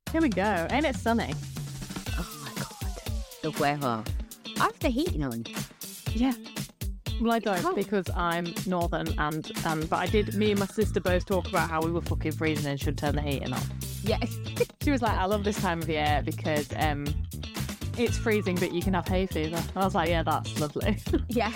Here we go. Ain't it sunny? Oh my God. The weather. I have the heating on. Yeah. Well, I don't because I'm northern but me and my sister both talk about how we were fucking freezing and should turn the heating on. Yeah. She was like, I love this time of year because it's freezing but you can have hay fever. I was like, yeah, that's lovely. Yeah.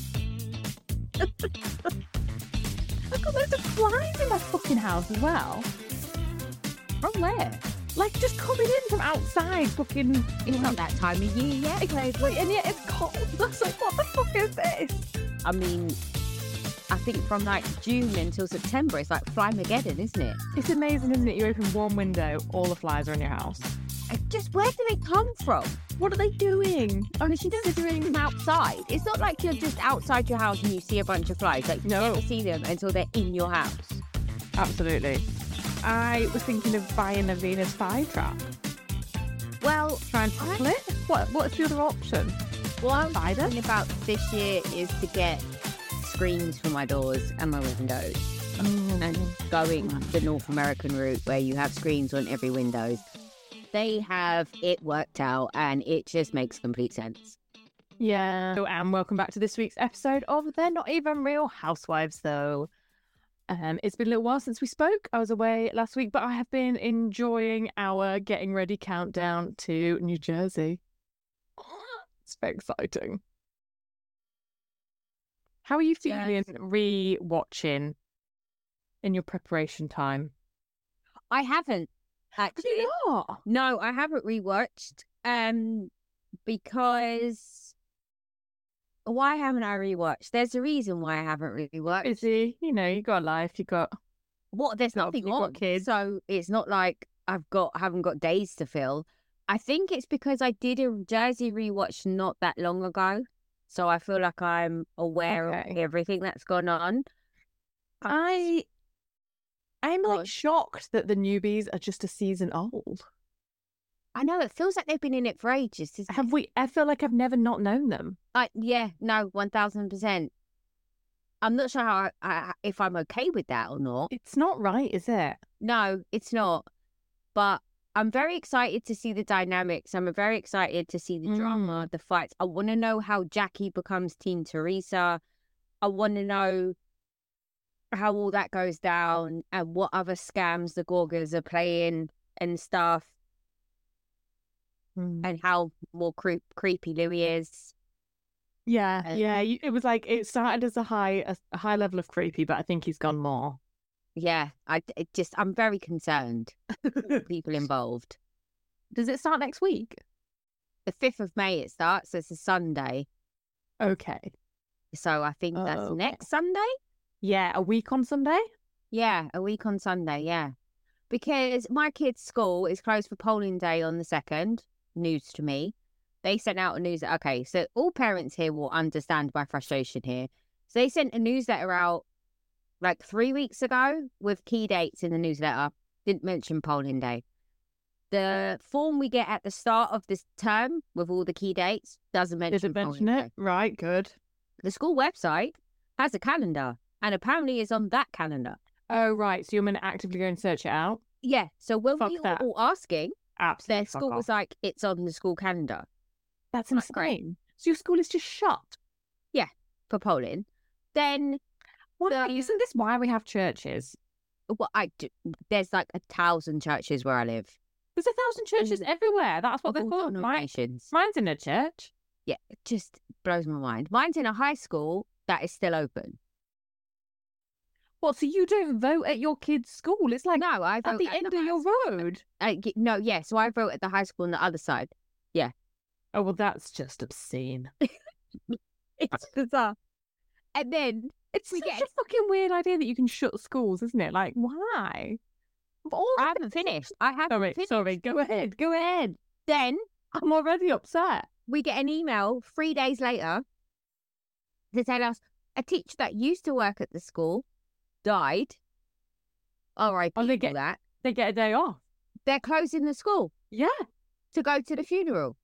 I've got loads of flies in my fucking house as well. From where? Like, just coming in from outside, fucking... It's not that time of year yet. Exactly, and yet it's cold. That's like, what the fuck is this? I mean, I think from like June until September, it's like Flymageddon, isn't it? It's amazing, isn't it? You open one window, all the flies are in your house. Just where do they come from? What are they doing? Considering them outside. It's not like you're just outside your house and you see a bunch of flies. Like, you never see them until they're in your house. Absolutely. I was thinking of buying a Venus flytrap. Well, try and tackle it. What's the other option? What I'm thinking about this year is to get screens for my doors and my windows. And going the North American route where you have screens on every window. They have it worked out and it just makes complete sense. Yeah. And welcome back to this week's episode of They're Not Even Real Housewives, though. It's been a little while since we spoke. I was away last week, but I have been enjoying our getting ready countdown to New Jersey. It's very exciting. How are you feeling re-watching in your preparation time? I haven't, actually. Did you not? No, I haven't rewatched. Because... Why haven't I rewatched? There's a reason why I haven't rewatched. Busy, you got a life, you got... What? There's nothing on, kids. So it's not like haven't got days to fill. I think it's because I did a Jersey rewatch not that long ago, so I feel like I'm aware of everything that's gone on. I'm like shocked that the newbies are just a season old. I know, it feels like they've been in it for ages. I feel like I've never not known them. Yeah, no, 1000%. I'm not sure if I'm okay with that or not. It's not right, is it? No, it's not. But I'm very excited to see the dynamics. I'm very excited to see the drama, the fights. I want to know how Jackie becomes Team Teresa. I want to know how all that goes down and what other scams the Gorgas are playing and stuff. And how more creepy Louis is. Yeah. It was like it started as a high level of creepy, but I think he's gone more. Yeah, I'm very concerned. People involved. Does it start next week? The 5th of May it starts. So it's a Sunday. Okay. So I think that's next Sunday. Yeah, a week on Sunday. Yeah, a week on Sunday. Yeah, because my kid's school is closed for polling day on the 2nd. News to me. They sent out a newsletter. Okay, so all parents here will understand my frustration here. So they sent a newsletter out like 3 weeks ago with key dates in the newsletter. Didn't mention polling day. The form we get at the start of this term with all the key dates doesn't mention polling day. Right, good. The school website has a calendar and apparently is on that calendar. Oh, right. So you're going to actively go and search it out? Yeah. So when we were all asking, absolutely, their school was like, it's on the school calendar. That's insane. So your school is just shut? Yeah, for polling. Then... isn't this why we have churches? Well, there's like 1,000 churches where I live. There's 1,000 churches everywhere. That's what they're called. Mine's in a church. Yeah, it just blows my mind. Mine's in a high school that is still open. What, so you don't vote at your kid's school? It's like no, I vote at the end of your road. No, yeah, so I vote at the high school on the other side. Yeah. Oh, well, that's just obscene. It's bizarre. And then... It's such a fucking weird idea that you can shut schools, isn't it? Like, why? I haven't finished. Sorry, go ahead. Then... I'm already upset. We get an email 3 days later to tell us a teacher that used to work at the school died. All right, they get a day off. They're closing the school. Yeah. To go to the funeral.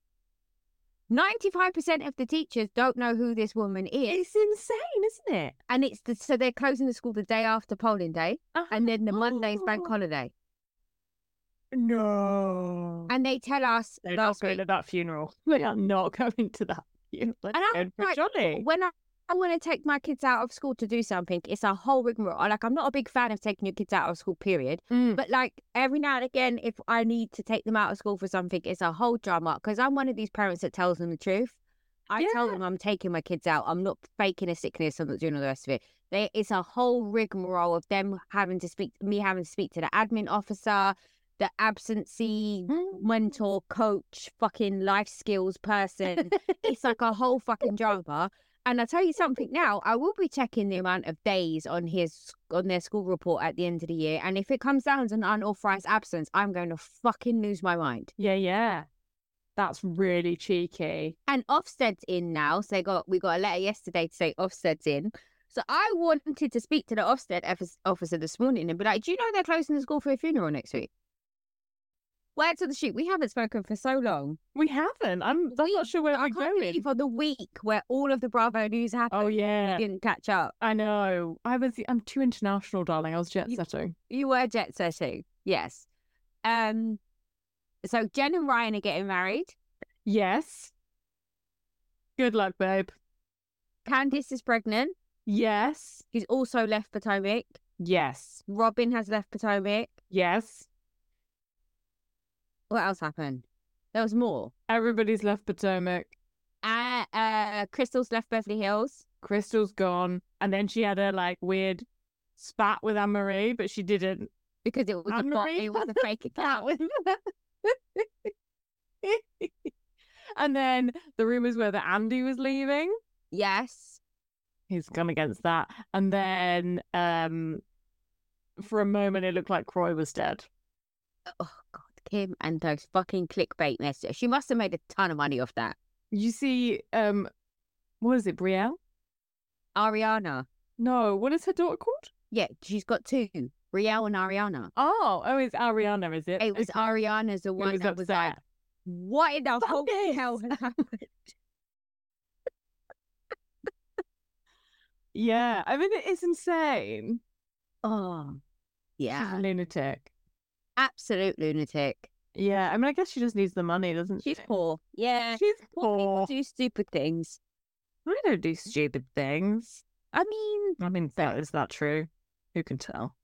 95% of the teachers don't know who this woman is. It's insane, isn't it? And so they're closing the school the day after polling day, and then the Monday's bank holiday. No. And they tell us They're not last going week. to that funeral. They are not going to that funeral. And I'm like, Johnny. when I want to take my kids out of school to do something, it's a whole rigmarole. Like, I'm not a big fan of taking your kids out of school, period. But like every now and again, if I need to take them out of school for something, it's a whole drama. Because I'm one of these parents that tells them the truth. I tell them I'm taking my kids out. I'm not faking a sickness. I'm not doing all the rest of it. It's a whole rigmarole of them having to speak to the admin officer, the absentee mentor, coach, fucking life skills person. It's like a whole fucking drama. And I'll tell you something now, I will be checking the amount of days on their school report at the end of the year. And if it comes down to an unauthorized absence, I'm going to fucking lose my mind. Yeah. That's really cheeky. And Ofsted's in now. So we got a letter yesterday to say Ofsted's in. So I wanted to speak to the Ofsted officer this morning and be like, do you know they're closing the school for a funeral next week? Word to the shoot. We haven't spoken for so long. We haven't. I'm not sure where we're going. For the week where all of the Bravo news happened. Oh, yeah. We didn't catch up. I know. I'm too international, darling. I was jet setting. You were jet setting. Yes. So Jen and Ryan are getting married. Yes. Good luck, babe. Candice is pregnant. Yes. She's also left Potomac. Yes. Robin has left Potomac. Yes. What else happened? There was more. Everybody's left Potomac. Crystal's left Beverly Hills. Crystal's gone. And then she had a weird spat with Anne-Marie, but she didn't. Because it was a fake account. And then the rumours were that Andy was leaving. Yes. He's gone against that. And then for a moment it looked like Croy was dead. Oh, God. Kim and those fucking clickbait messages. She must have made a ton of money off that. You see, what is it, Brielle? Ariana. No, what is her daughter called? Yeah, she's got two. Brielle and Ariana. Oh, it's Ariana, is it? It was Ariana's the one that was like, what in the whole hell has happened? Yeah, I mean, it's insane. Oh, yeah. She's a lunatic. Absolute lunatic. Yeah, I mean, I guess she just needs the money, doesn't she? She's poor. Yeah. She's poor. People do stupid things. I don't do stupid things. I mean, is that true? Who can tell?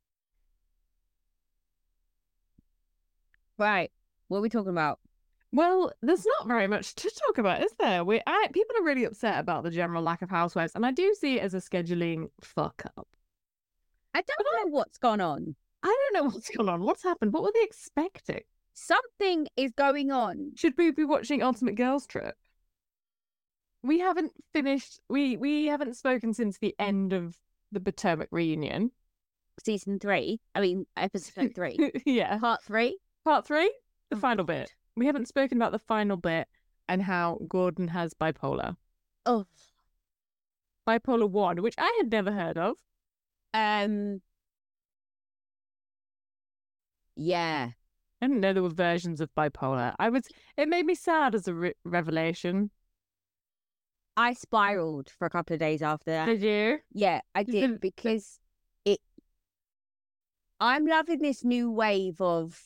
Right. What are we talking about? Well, there's not very much to talk about, is there? People are really upset about the general lack of housewives, and I do see it as a scheduling fuck up. I don't know what's gone on. I don't know what's going on. What's happened? What were they expecting? Something is going on. Should we be watching Ultimate Girls Trip? We haven't finished. We haven't spoken since the end of the Potomac reunion. Season 3. I mean, episode 3. Yeah. Part 3. Part 3? The final bit. We haven't spoken about the final bit and how Gordon has bipolar. Oh. Bipolar 1, which I had never heard of. Yeah. I didn't know there were versions of bipolar. It made me sad as a revelation. I spiraled for a couple of days after that. Did you? Yeah, I did because I'm loving this new wave of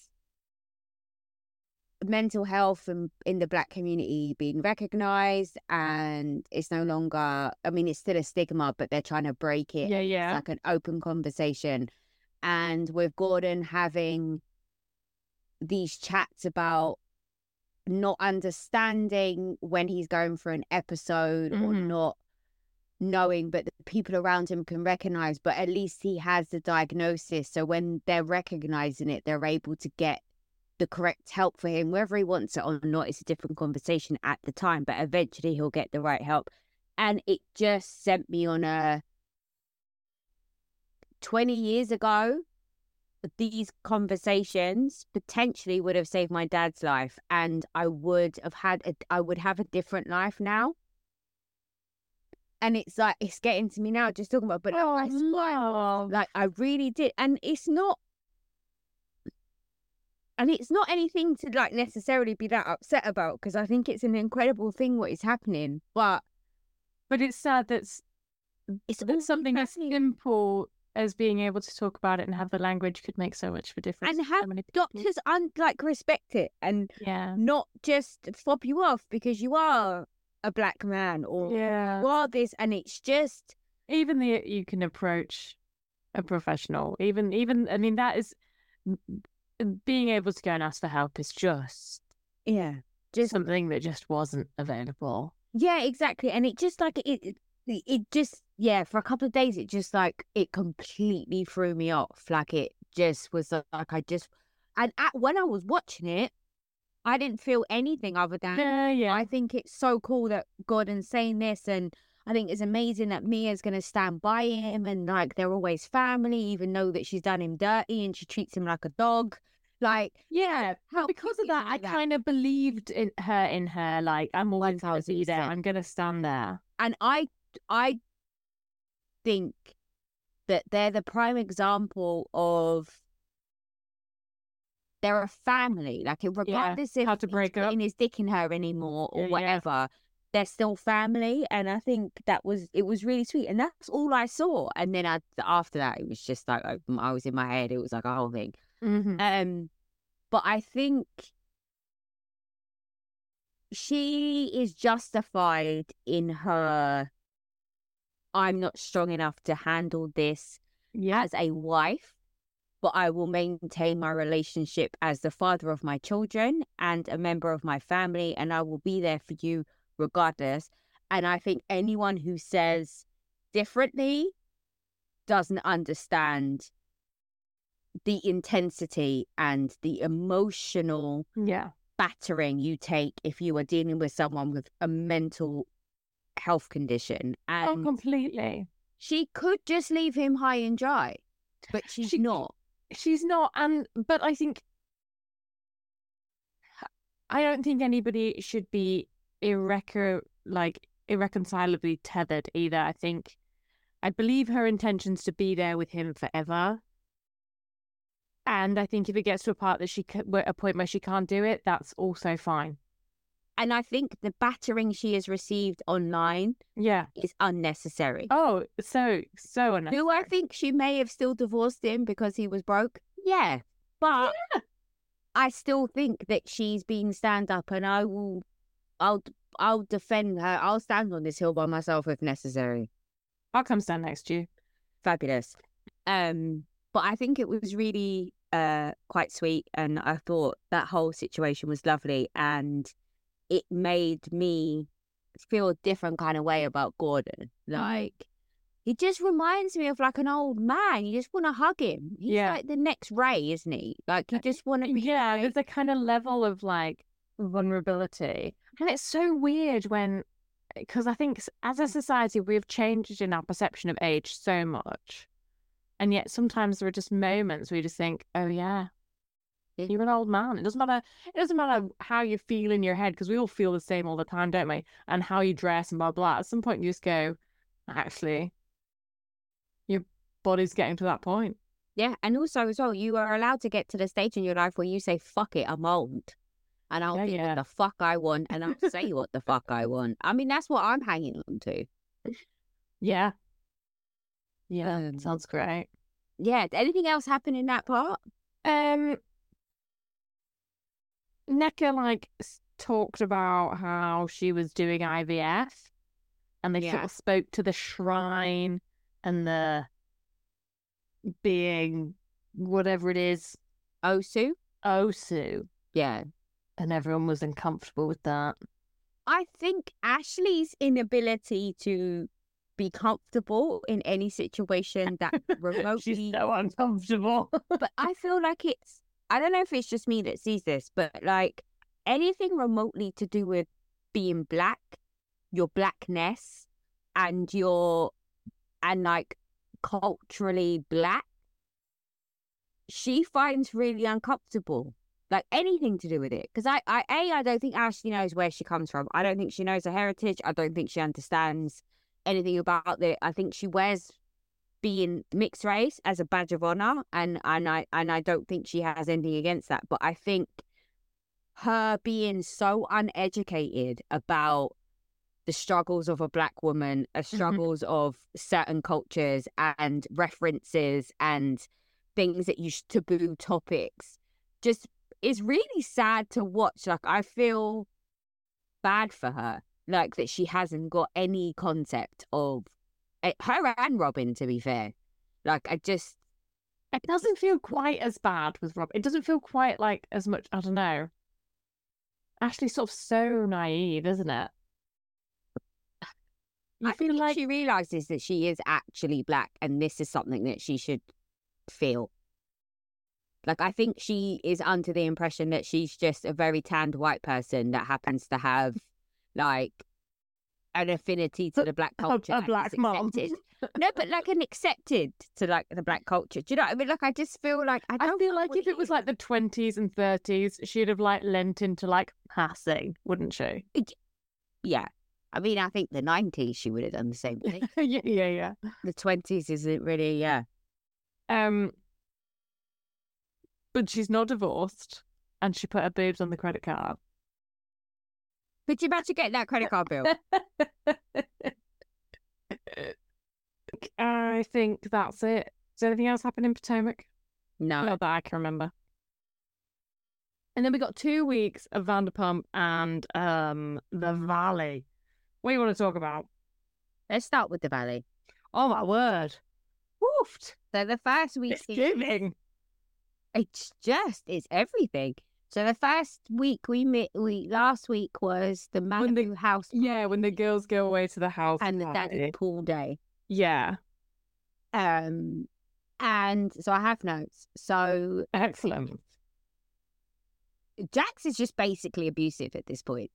mental health in the Black community being recognised, and it's no longer, I mean, it's still a stigma, but they're trying to break it. Yeah. It's like an open conversation. And with Gordon having these chats about not understanding when he's going for an episode or not knowing, but the people around him can recognise, but at least he has the diagnosis. So when they're recognising it, they're able to get the correct help for him, whether he wants it or not. It's a different conversation at the time, but eventually he'll get the right help. And it just sent me on a 20 years ago, these conversations potentially would have saved my dad's life, and I would have a different life now. And it's like, it's getting to me now just talking about, but I really did. And it's not anything to like necessarily be that upset about, because I think it's an incredible thing what is happening. But it's sad that it's something as simple as being able to talk about it and have the language could make so much of a difference. And for have so many people. doctors respect it and Yeah. not just fob you off because you are a black man or Yeah. you are this, and it's just Even you can approach a professional. Even I mean, that is being able to go and ask for help is just something that just wasn't available. Yeah, exactly. And it just like it just for a couple of days it just like it completely threw me off. Like it just was like when I was watching it, I didn't feel anything other than I think it's so cool that Gordon's saying this, and I think it's amazing that Mia's gonna stand by him, and like they're always family, even though that she's done him dirty and she treats him like a dog. Like because of that, I kind of believed in her. Like, I'm always going to be there. I'm going to stand there. And I think that they're the prime example of they're a family. Like, regardless if how to break he's up putting his dick in her anymore or whatever, they're still family. And I think it was really sweet. And that's all I saw. And then after that, it was just like I was in my head. It was like a whole thing. Mm-hmm. But I think she is justified in her, I'm not strong enough to handle this as a wife, but I will maintain my relationship as the father of my children and a member of my family, and I will be there for you regardless. And I think anyone who says differently doesn't understand the intensity and the emotional battering you take if you are dealing with someone with a mental health condition. And completely. She could just leave him high and dry, but she's not. She's not. But I don't think anybody should be irreconcilably tethered either. I believe her intentions to be there with him forever. And I think if it gets to a point where she can't do it, that's also fine. And I think the battering she has received online is unnecessary. Oh, so unnecessary. Do I think she may have still divorced him because he was broke? Yeah. But I still think that she's being stand up, and I'll defend her. I'll stand on this hill by myself if necessary. I'll come stand next to you. Fabulous. But I think it was really quite sweet, and I thought that whole situation was lovely, and it made me feel a different kind of way about Gordon. Like, he just reminds me of like an old man. You just want to hug him. He's like the next Ray, isn't he? Like, you just want to be there's a kind of level of like vulnerability. And it's so weird because I think as a society, we've changed in our perception of age so much. And yet sometimes there are just moments where you just think, oh yeah, you're an old man. It doesn't matter how you feel in your head, because we all feel the same all the time, don't we? And how you dress and blah, blah. At some point you just go, actually, your body's getting to that point. Yeah, and also as well, you are allowed to get to the stage in your life where you say, fuck it, I'm old. And I'll do what the fuck I want, and I'll say what the fuck I want. I mean, that's what I'm hanging on to. Yeah. Yeah, sounds great. Yeah, did anything else happen in that part? Nneka talked about how she was doing IVF, and they sort of spoke to the shrine and the being, whatever it is, Osu. Yeah. And everyone was uncomfortable with that. I think Ashley's inability to be comfortable in any situation that remotely... She's so uncomfortable. But I feel like I don't know if it's just me that sees this, but like anything remotely to do with being black, your blackness, and like culturally black, she finds really uncomfortable. Like anything to do with it. Because I don't think Ashley knows where she comes from. I don't think she knows her heritage. I don't think she understands anything about it. I think she wears being mixed race as a badge of honor, and I don't think she has anything against that. But I think her being so uneducated about the struggles of a Black woman, struggles of certain cultures and references and things that taboo topics. Just, it's really sad to watch. Like, I feel bad for her, like that she hasn't got any concept of her and Robin, to be fair. Like, it doesn't feel quite as bad with Robin. It doesn't feel quite like as much, I don't know. Ashley's sort of so naive, isn't it? I feel like she realizes that she is actually Black and this is something that she should feel. Like, I think she is under the impression that she's just a very tanned white person that happens to have, like, an affinity to the Black culture. A Black mom. No, but like an accepted to like the Black culture. Do you know what I mean? Like, I just feel like I feel like if it was like the 20s and 30s, she'd have like lent into like passing, wouldn't she? Yeah. I mean, I think the 90s she would have done the same thing. Yeah. The 20s isn't really, yeah. But she's not divorced, and she put her boobs on the credit card. Could you imagine getting that credit card bill? I think that's it. Does anything else happen in Potomac? No. Not that I can remember. And then we got 2 weeks of Vanderpump and the Valley. What do you want to talk about? Let's start with the Valley. Oh, my word. Woofed. So the first week... It's giving. It's everything. So the first week last week was the Malibu house. Yeah, when the girls go away to the house. And the daddy pool day. Yeah. And so I have notes. So... Excellent. Jax is just basically abusive at this point.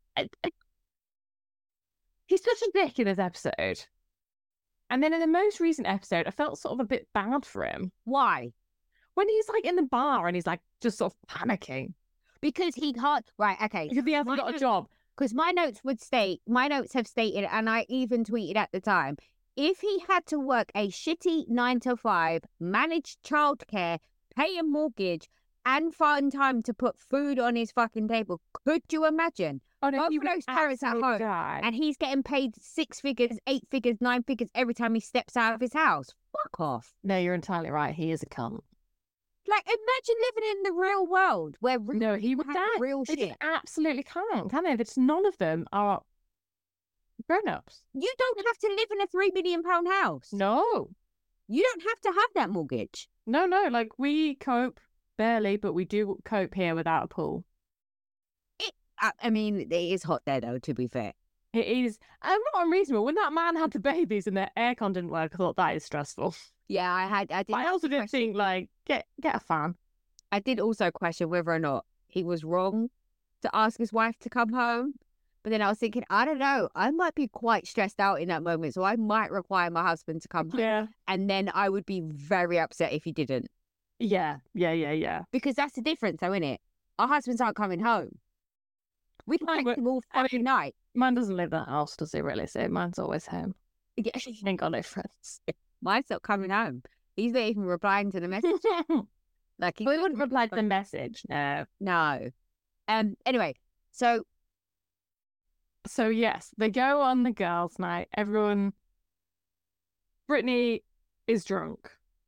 He's such a dick in this episode. And then in the most recent episode, I felt sort of a bit bad for him. Why? When he's like in the bar and he's like just sort of panicking. Because he can't... Right, okay. Because he hasn't got a job. Because my notes have stated, and I even tweeted at the time, if he had to work a shitty 9 to 5, manage childcare, pay a mortgage, and find time to put food on his fucking table, could you imagine? Oh, no, both of those parents at home, and he's getting paid 6 figures, 8 figures, 9 figures every time he steps out of his house. Fuck off. No, you're entirely right. He is a cunt. Like, imagine living in the real world where he would die. Real they shit. Absolutely can't, can they? Just none of them are grown-ups. You don't have to live in a £3 million house. No. You don't have to have that mortgage. No. Like, we cope barely, but we do cope here without a pool. I mean, it is hot there, though, to be fair. It is. I'm not unreasonable. When that man had the babies and their aircon didn't work, I thought that is stressful. Yeah, I also did think, like, get a fan. I did also question whether or not he was wrong to ask his wife to come home. But then I was thinking, I don't know, I might be quite stressed out in that moment, so I might require my husband to come home. Yeah. And then I would be very upset if he didn't. Yeah. Because that's the difference, though, isn't it? Our husbands aren't coming home. We text him all fucking night. Mine doesn't live in that house, does he really? So mine's always home. Yeah. He ain't got no friends. Mine's not coming home. He's not even replying to the message. Like, we wouldn't reply to the message. No. Anyway, so yes, they go on the girls' night. Brittany is drunk.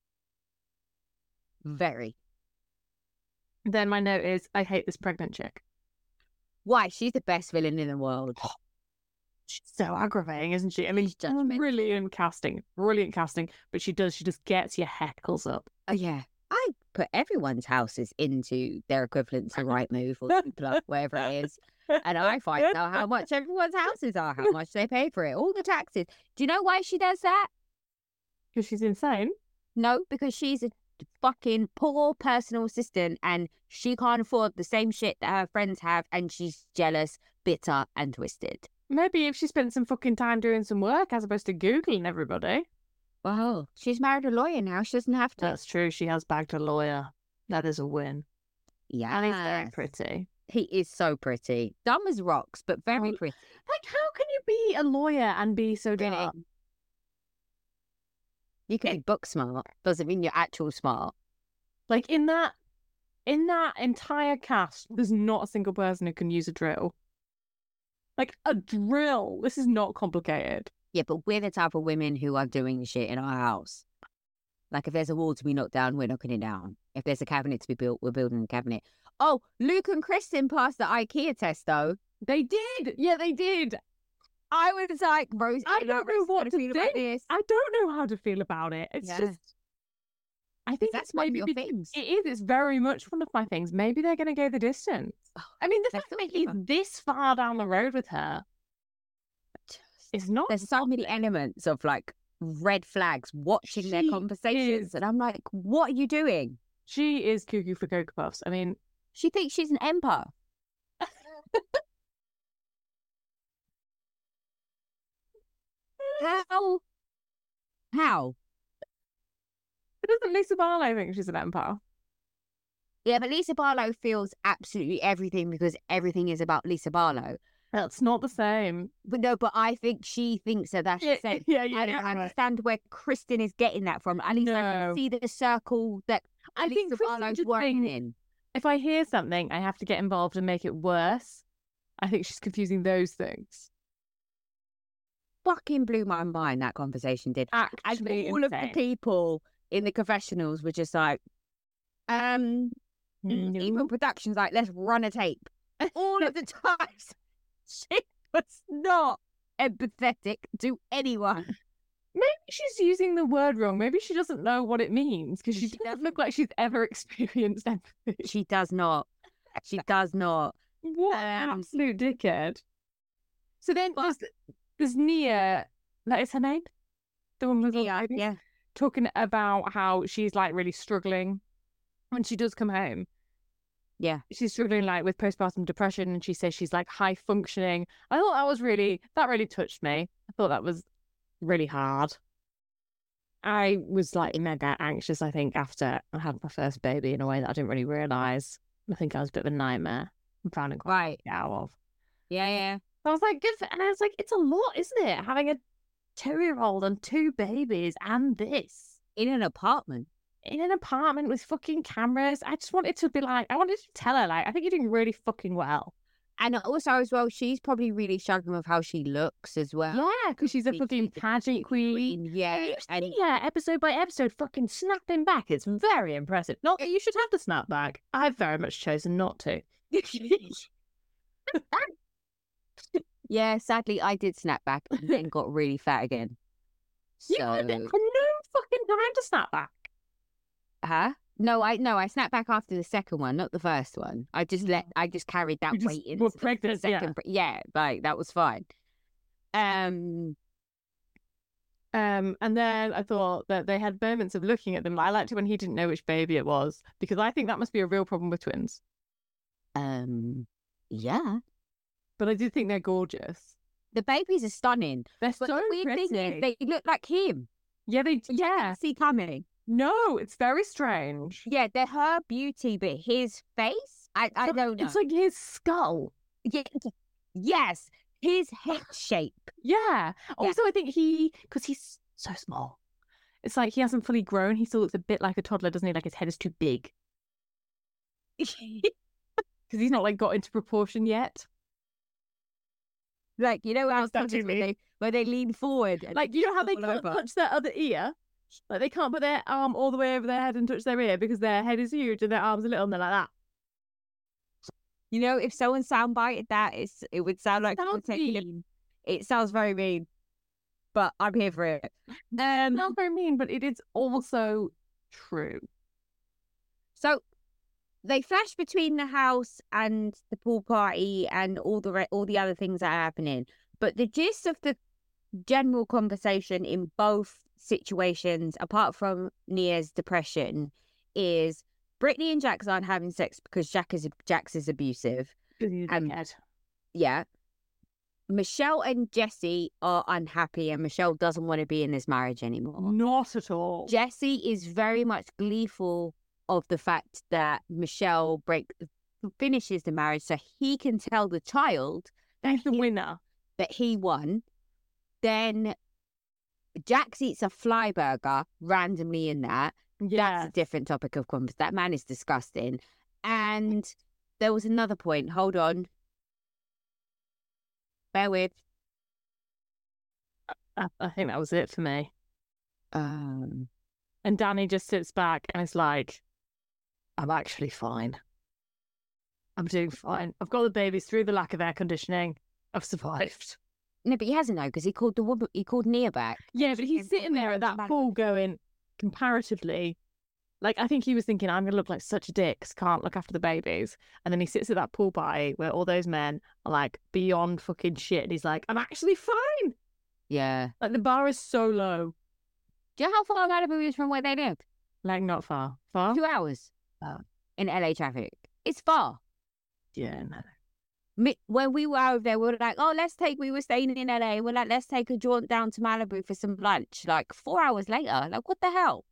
Very. Then my note is, I hate this pregnant chick. Why? She's the best villain in the world. She's so aggravating, isn't she? I mean, brilliant casting, but she just gets your heckles up. Oh, yeah. I put everyone's houses into their equivalent to Rightmove or Zoopla, wherever it is. And I find out how much everyone's houses are, how much they pay for it, all the taxes. Do you know why she does that? Because she's insane. No, because she's a fucking poor personal assistant and she can't afford the same shit that her friends have, and she's jealous, bitter, and twisted. Maybe if she spent some fucking time doing some work as opposed to Googling everybody. Well, she's married a lawyer now. She doesn't have to. That's true. She has bagged a lawyer. That is a win. Yeah. And he's very pretty. He is so pretty. Dumb as rocks, but very pretty. Like, how can you be a lawyer and be so dumb? You can be book smart. Doesn't mean you're actual smart. Like, in that entire cast, there's not a single person who can use a drill. Like a drill. This is not complicated. Yeah, but we're the type of women who are doing shit in our house. Like, if there's a wall to be knocked down, we're knocking it down. If there's a cabinet to be built, we're building a cabinet. Oh, Luke and Kristen passed the IKEA test, though. They did. Yeah, they did. I was like, Rose, I don't know what to feel about think. this. I don't know how to feel about it. It's just, I think That's it's one of maybe your things. it is. It's very much one of my things. Maybe they're going to go the distance. I mean, the fact that he's this far down the road with her is not. There's so many elements of like red flags watching their conversations, and I'm like, what are you doing? She is cuckoo for Cocoa Puffs. I mean, she thinks she's an empath. How? Doesn't Lisa Barlow think she's an empath? Yeah, but Lisa Barlow feels absolutely everything because everything is about Lisa Barlow. That's not the same. But no, but I think she thinks that that's the same. I don't understand where Kristen is getting that from. At least I can see the circle that I think Lisa Barlow's working in. If I hear something, I have to get involved and make it worse. I think she's confusing those things. Fucking blew my mind, that conversation did. Actually, and all of the people in the confessionals were just like, even production's like, let's run a tape. All of the times she was not empathetic to anyone. Maybe she's using the word wrong. Maybe she doesn't know what it means because she doesn't look like she's ever experienced empathy. She does not. She does not. What an absolute dickhead. So then there's Nia, that is her name? The one with Nia, yeah. Talking about how she's like really struggling when she does come home. Yeah. She's struggling like with postpartum depression and she says she's like high functioning. I thought that really touched me. I thought that was really hard. I was like mega anxious, I think, after I had my first baby in a way that I didn't really realise. I think I was a bit of a nightmare. I'm trying to quite get out of. Yeah. I was like, and I was like, it's a lot, isn't it? Having a 2-year-old and 2 babies and this. In an apartment. With fucking cameras. I just wanted to be like, I wanted to tell her, like, I think you're doing really fucking well. And also, as well, she's probably really struggling with how she looks as well. Yeah, because she's a fucking pageant queen. Yeah. Episode by episode, fucking snapping back. It's very impressive. Not that you should have to snap back. I've very much chosen not to. Yeah, sadly, I did snap back and then got really fat again. So... You had no fucking time to snap back. Huh? No, I snapped back after the second one, not the first one. I just carried that weight into the second. Yeah, like that was fine. And then I thought that they had moments of looking at them. I liked it when he didn't know which baby it was because I think that must be a real problem with twins. Yeah. But I do think they're gorgeous. The babies are stunning. They're but so the weird pretty. thing is they look like him. Yeah, they see coming. No, it's very strange. Yeah, they're her beauty, but his face, I don't know. It's like his skull. Yeah, yes, his head shape. Yeah. Also, I think because he's so small, it's like he hasn't fully grown. He still looks a bit like a toddler, doesn't he? Like his head is too big. Because he's not like got into proportion yet. Like, you know how where they lean forward. Like, you know how they can't touch their other ear? Like, they can't put their arm all the way over their head and touch their ear because their head is huge and their arms are little and they're like that. You know, if someone soundbited that, it would sound like it sounds very mean, but I'm here for it. Not very mean, but it is also true. So they flash between the house and the pool party and all the other things that are happening. But the gist of the general conversation in both situations, apart from Nia's depression, is Brittany and Jax aren't having sex because Jax is abusive. Yeah. Michelle and Jessie are unhappy and Michelle doesn't want to be in this marriage anymore. Not at all. Jessie is very much gleeful of the fact that Michelle finishes the marriage so he can tell the child that the winner, that he won. Then Jax eats a fly burger randomly in that. Yeah. That's a different topic of conversation. That man is disgusting. And there was another point. Hold on. Bear with. I think that was it for me. Um, And Danny just sits back and is like, I'm actually fine. I'm doing fine. I've got the babies through the lack of air conditioning. I've survived. no, but he hasn't though, because he called the woman. He called Nia back. Yeah, but he's sitting there at that pool going, comparatively, like, I think he was thinking, I'm going to look like such a dick 'cause can't look after the babies. And then he sits at that pool party where all those men are like beyond fucking shit. And he's like, I'm actually fine. Yeah. Like, the bar is so low. Do you know how far Malibu is from where they live? Like, not far. Far? 2 hours in LA traffic. It's far. Yeah, no. When we were over there, we were like, we were staying in LA. We're like, let's take a jaunt down to Malibu for some lunch. Like 4 hours later, like, what the hell?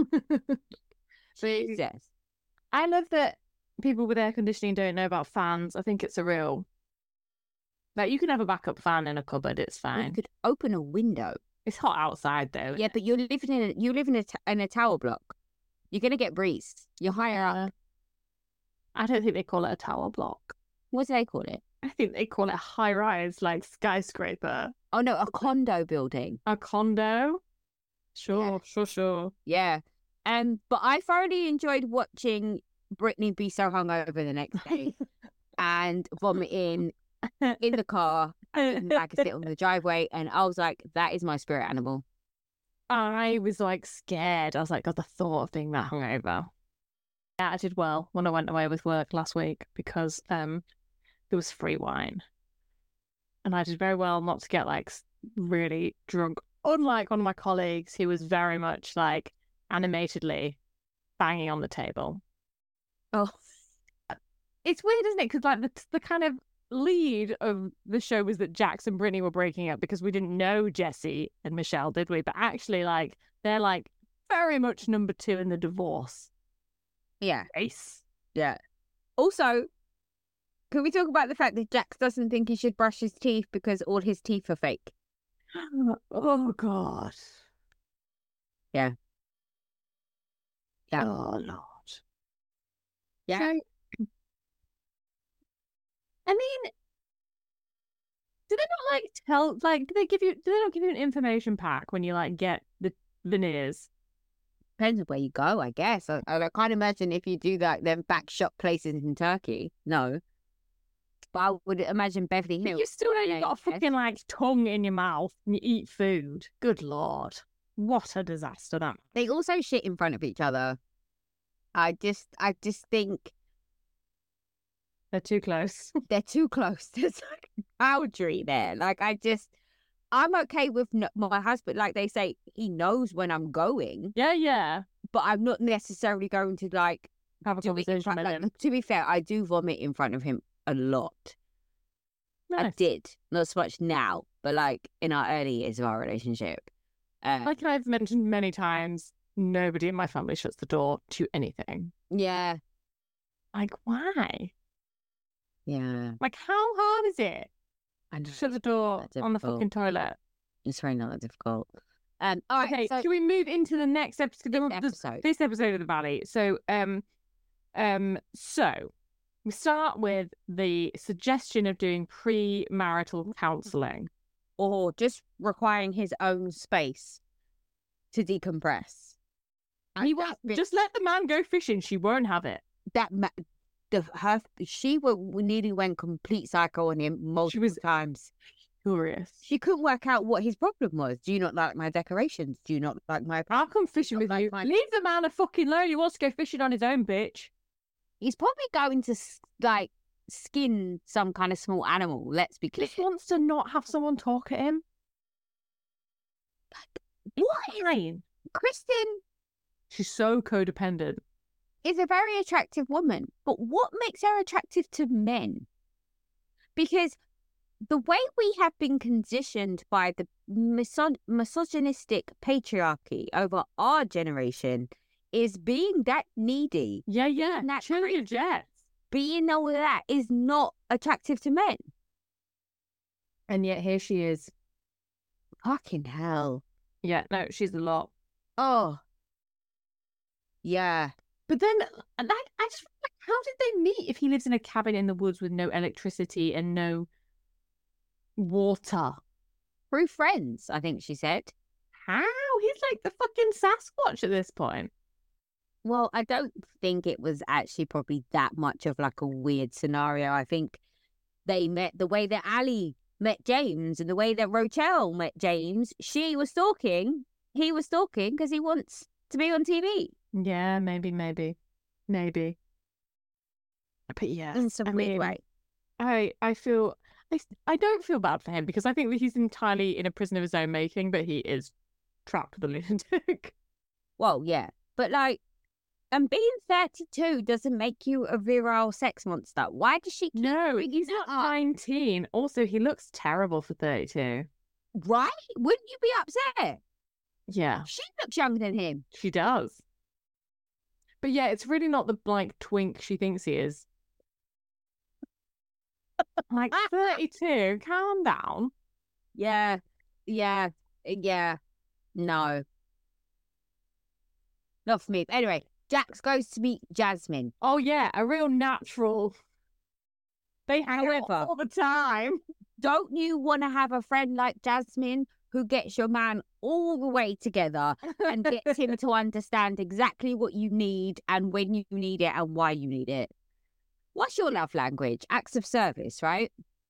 Jesus. I love that people with air conditioning don't know about fans. I think it's a real, like, you can have a backup fan in a cupboard. It's fine. You could open a window. It's hot outside though. Yeah, but you live in a tower block. You're gonna get breeze. You're higher up. I don't think they call it a tower block. What do they call it? I think they call it high rise, like skyscraper. Oh no, a condo building. A condo? Sure. Yeah. But I thoroughly enjoyed watching Brittany be so hungover the next day and vomiting in the car. And I could sit on the driveway, and I was like, that is my spirit animal. I was like scared. I was like, God, the thought of being that hungover. Yeah, I did well when I went away with work last week because there was free wine. And I did very well not to get like really drunk. Unlike one of my colleagues who was very much like animatedly banging on the table. Oh. It's weird, isn't it? Because like the kind of lead of the show was that Jax and Brittany were breaking up because we didn't know Jesse and Michelle, did we? But actually, like, they're like very much number 2 in the divorce. Yeah. Ace. Yeah. Also, can we talk about the fact that Jax doesn't think he should brush his teeth because all his teeth are fake? Oh, God. Yeah. Yeah. Oh, Lord. Yeah. So, I mean, do they not like tell, like, do they not give you an information pack when you like get the veneers? Depends on where you go, I guess. I can't imagine if you do that, then back shop places in Turkey. No. But I would imagine Beverly Hills. But you still know you've got a fucking like tongue in your mouth and you eat food. Good Lord. What a disaster that. They also shit in front of each other. I just think they're too close. They're too close. There's like boundary there. Like I'm okay with my husband. Like they say, he knows when I'm going. Yeah. But I'm not necessarily going to like have a conversation with him. To be fair, I do vomit in front of him a lot. Nice. I did. Not so much now, but like in our early years of our relationship. Like I've mentioned many times, nobody in my family shuts the door to anything. Yeah. Like, why? Yeah. Like, how hard is it? I know. Shut the door on the fucking toilet. It's very not that difficult. Okay, so, can we move into the next episode? This episode of the Valley. So, so we start with the suggestion of doing pre-marital counselling, or just requiring his own space to decompress. He won't just let the man go fishing. She won't have it. She nearly went complete psycho on him multiple times. Furious. She couldn't work out what his problem was. Do you not like my decorations? Do you not like my... I'll come fishing with you. Leave the man fucking alone. He wants to go fishing on his own, bitch. He's probably going to, like, skin some kind of small animal. Let's be clear. He just wants to not have someone talk at him. What? Kristen... She's so codependent. Is a very attractive woman. But what makes her attractive to men? Because... the way we have been conditioned by the misogynistic patriarchy over our generation is being that needy. Yeah. That chill your jets. Being all of that is not attractive to men. And yet here she is. Fucking hell. Yeah, no, she's a lot. Oh. Yeah. But then, I just, how did they meet if he lives in a cabin in the woods with no electricity and no... Water. Through friends, I think she said. How? He's like the fucking Sasquatch at this point. Well, I don't think it was actually probably that much of like a weird scenario. I think they met the way that Ali met James and the way that Rochelle met James. She was stalking. He was stalking because he wants to be on TV. Yeah, maybe. But yeah, In some weird way. I feel I don't feel bad for him because I think that he's entirely in a prison of his own making, but he is trapped with a lunatic. Well, yeah, but like, and being 32 doesn't make you a virile sex monster. Why does she keep No, bringing he's that not up? 19. Also, he looks terrible for 32. Right? Wouldn't you be upset? Yeah, She looks younger than him. she does. But yeah, it's really not the like twink she thinks he is. Like 32, calm down. Yeah. No, not for me. But anyway, Jax goes to meet Jasmine. Oh yeah, a real natural. They hang out However- all the time. Don't you want to have a friend like Jasmine who gets your man all the way together and gets him to understand exactly what you need and when you need it and why you need it? What's your love language? Acts of service, right?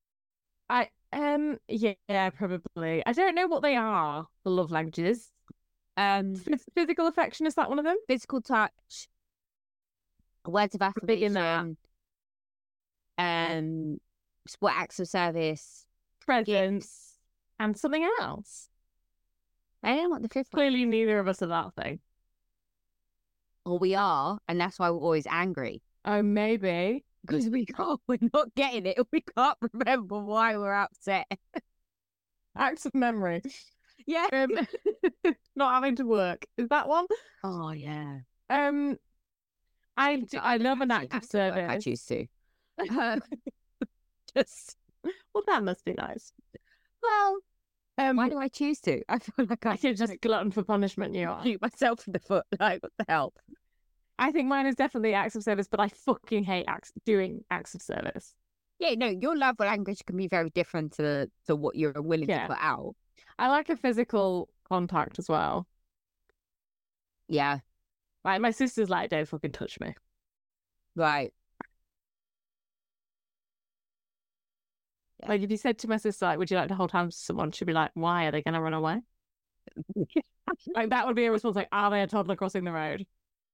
Yeah, probably. I don't know what they are, the love languages. Physical affection, is that one of them? Physical touch, words of Big in affirmation, what acts of service, Presents and something else. I don't know what the fifth one. Clearly neither of us are that thing. Or we are, and that's why we're always angry. Oh, maybe. Because we're not getting it. We can't remember why we're upset. Acts of memory. Yeah. Not having to work. Is that one? Oh, yeah. I love an act of service. I choose to. Just, well, that must be nice. Well, Um, why do I choose to? I feel like I you're just glutton for punishment, you are. shoot myself in the foot. Like, what the hell? I think mine is definitely acts of service, but I fucking hate doing acts of service. Yeah, no, your love language can be very different to what you're willing Yeah. to put out. I like a physical contact as well. Yeah, Like my sister's like, don't fucking touch me. right. Yeah. Like if you said to my sister, like, would you like to hold hands with someone? She'd be like, why? Are they gonna run away? Like that would be a response. Like, are they a toddler crossing the road?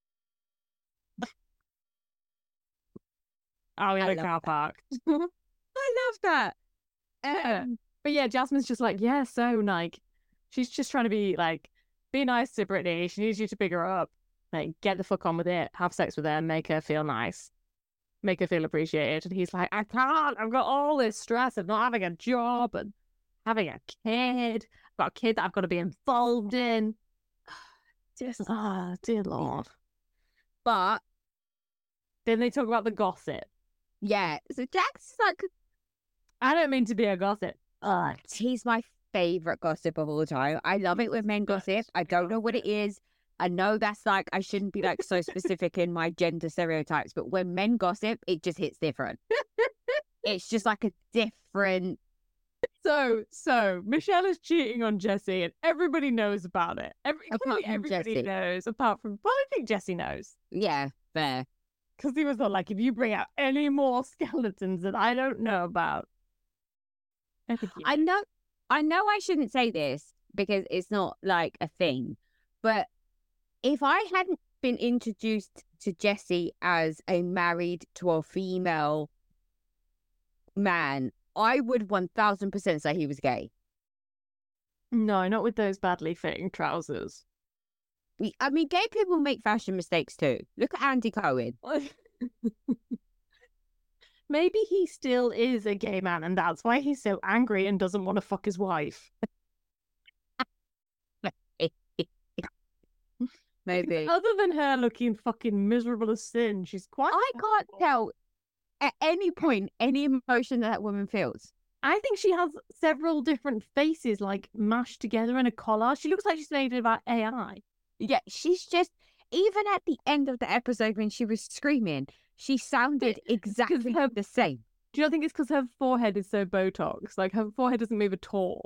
Are we in I a love car park? I love that. But yeah, Jasmine's just like, yeah, so like, she's just trying to be like, be nice to Brittany. She needs you to pick her up. Like, get the fuck on with it. Have sex with her. Make her feel nice. Make her feel appreciated. And he's like, I can't. I've got all this stress of not having a job and having a kid. I've got a kid that I've got to be involved in. Just, dear Lord. But Then they talk about the gossip. yeah, so Jax is like, I don't mean to be a gossip. he's my favorite gossip of all time. I love it when men gossip. I don't know what it is. I know that's like, I shouldn't be like so specific in my gender stereotypes, but when men gossip, it just hits different. It's just like a different. So Michelle is cheating on Jesse, and everybody knows about it. Clearly from everybody Jesse. knows, apart from. Well, I think Jesse knows Yeah, fair. because he was all like, "If you bring out any more skeletons that I don't know about, I think you I know I shouldn't say this because it's not like a thing, but if I hadn't been introduced to Jesse as a married to a female man, I would 1000% say he was gay. No, not with those badly fitting trousers. I mean, gay people make fashion mistakes too. Look at Andy Cohen. Maybe he still is a gay man, and that's why he's so angry and doesn't want to fuck his wife. Maybe. Other than her looking fucking miserable as sin, she's quite. I can't tell at any point any emotion that woman feels. I think she has several different faces, like mashed together in a collage. She looks like she's made about AI. Yeah, she's just, even at the end of the episode when she was screaming, she sounded exactly the same. Do you not think it's because her forehead is so Botox? Like, her forehead doesn't move at all.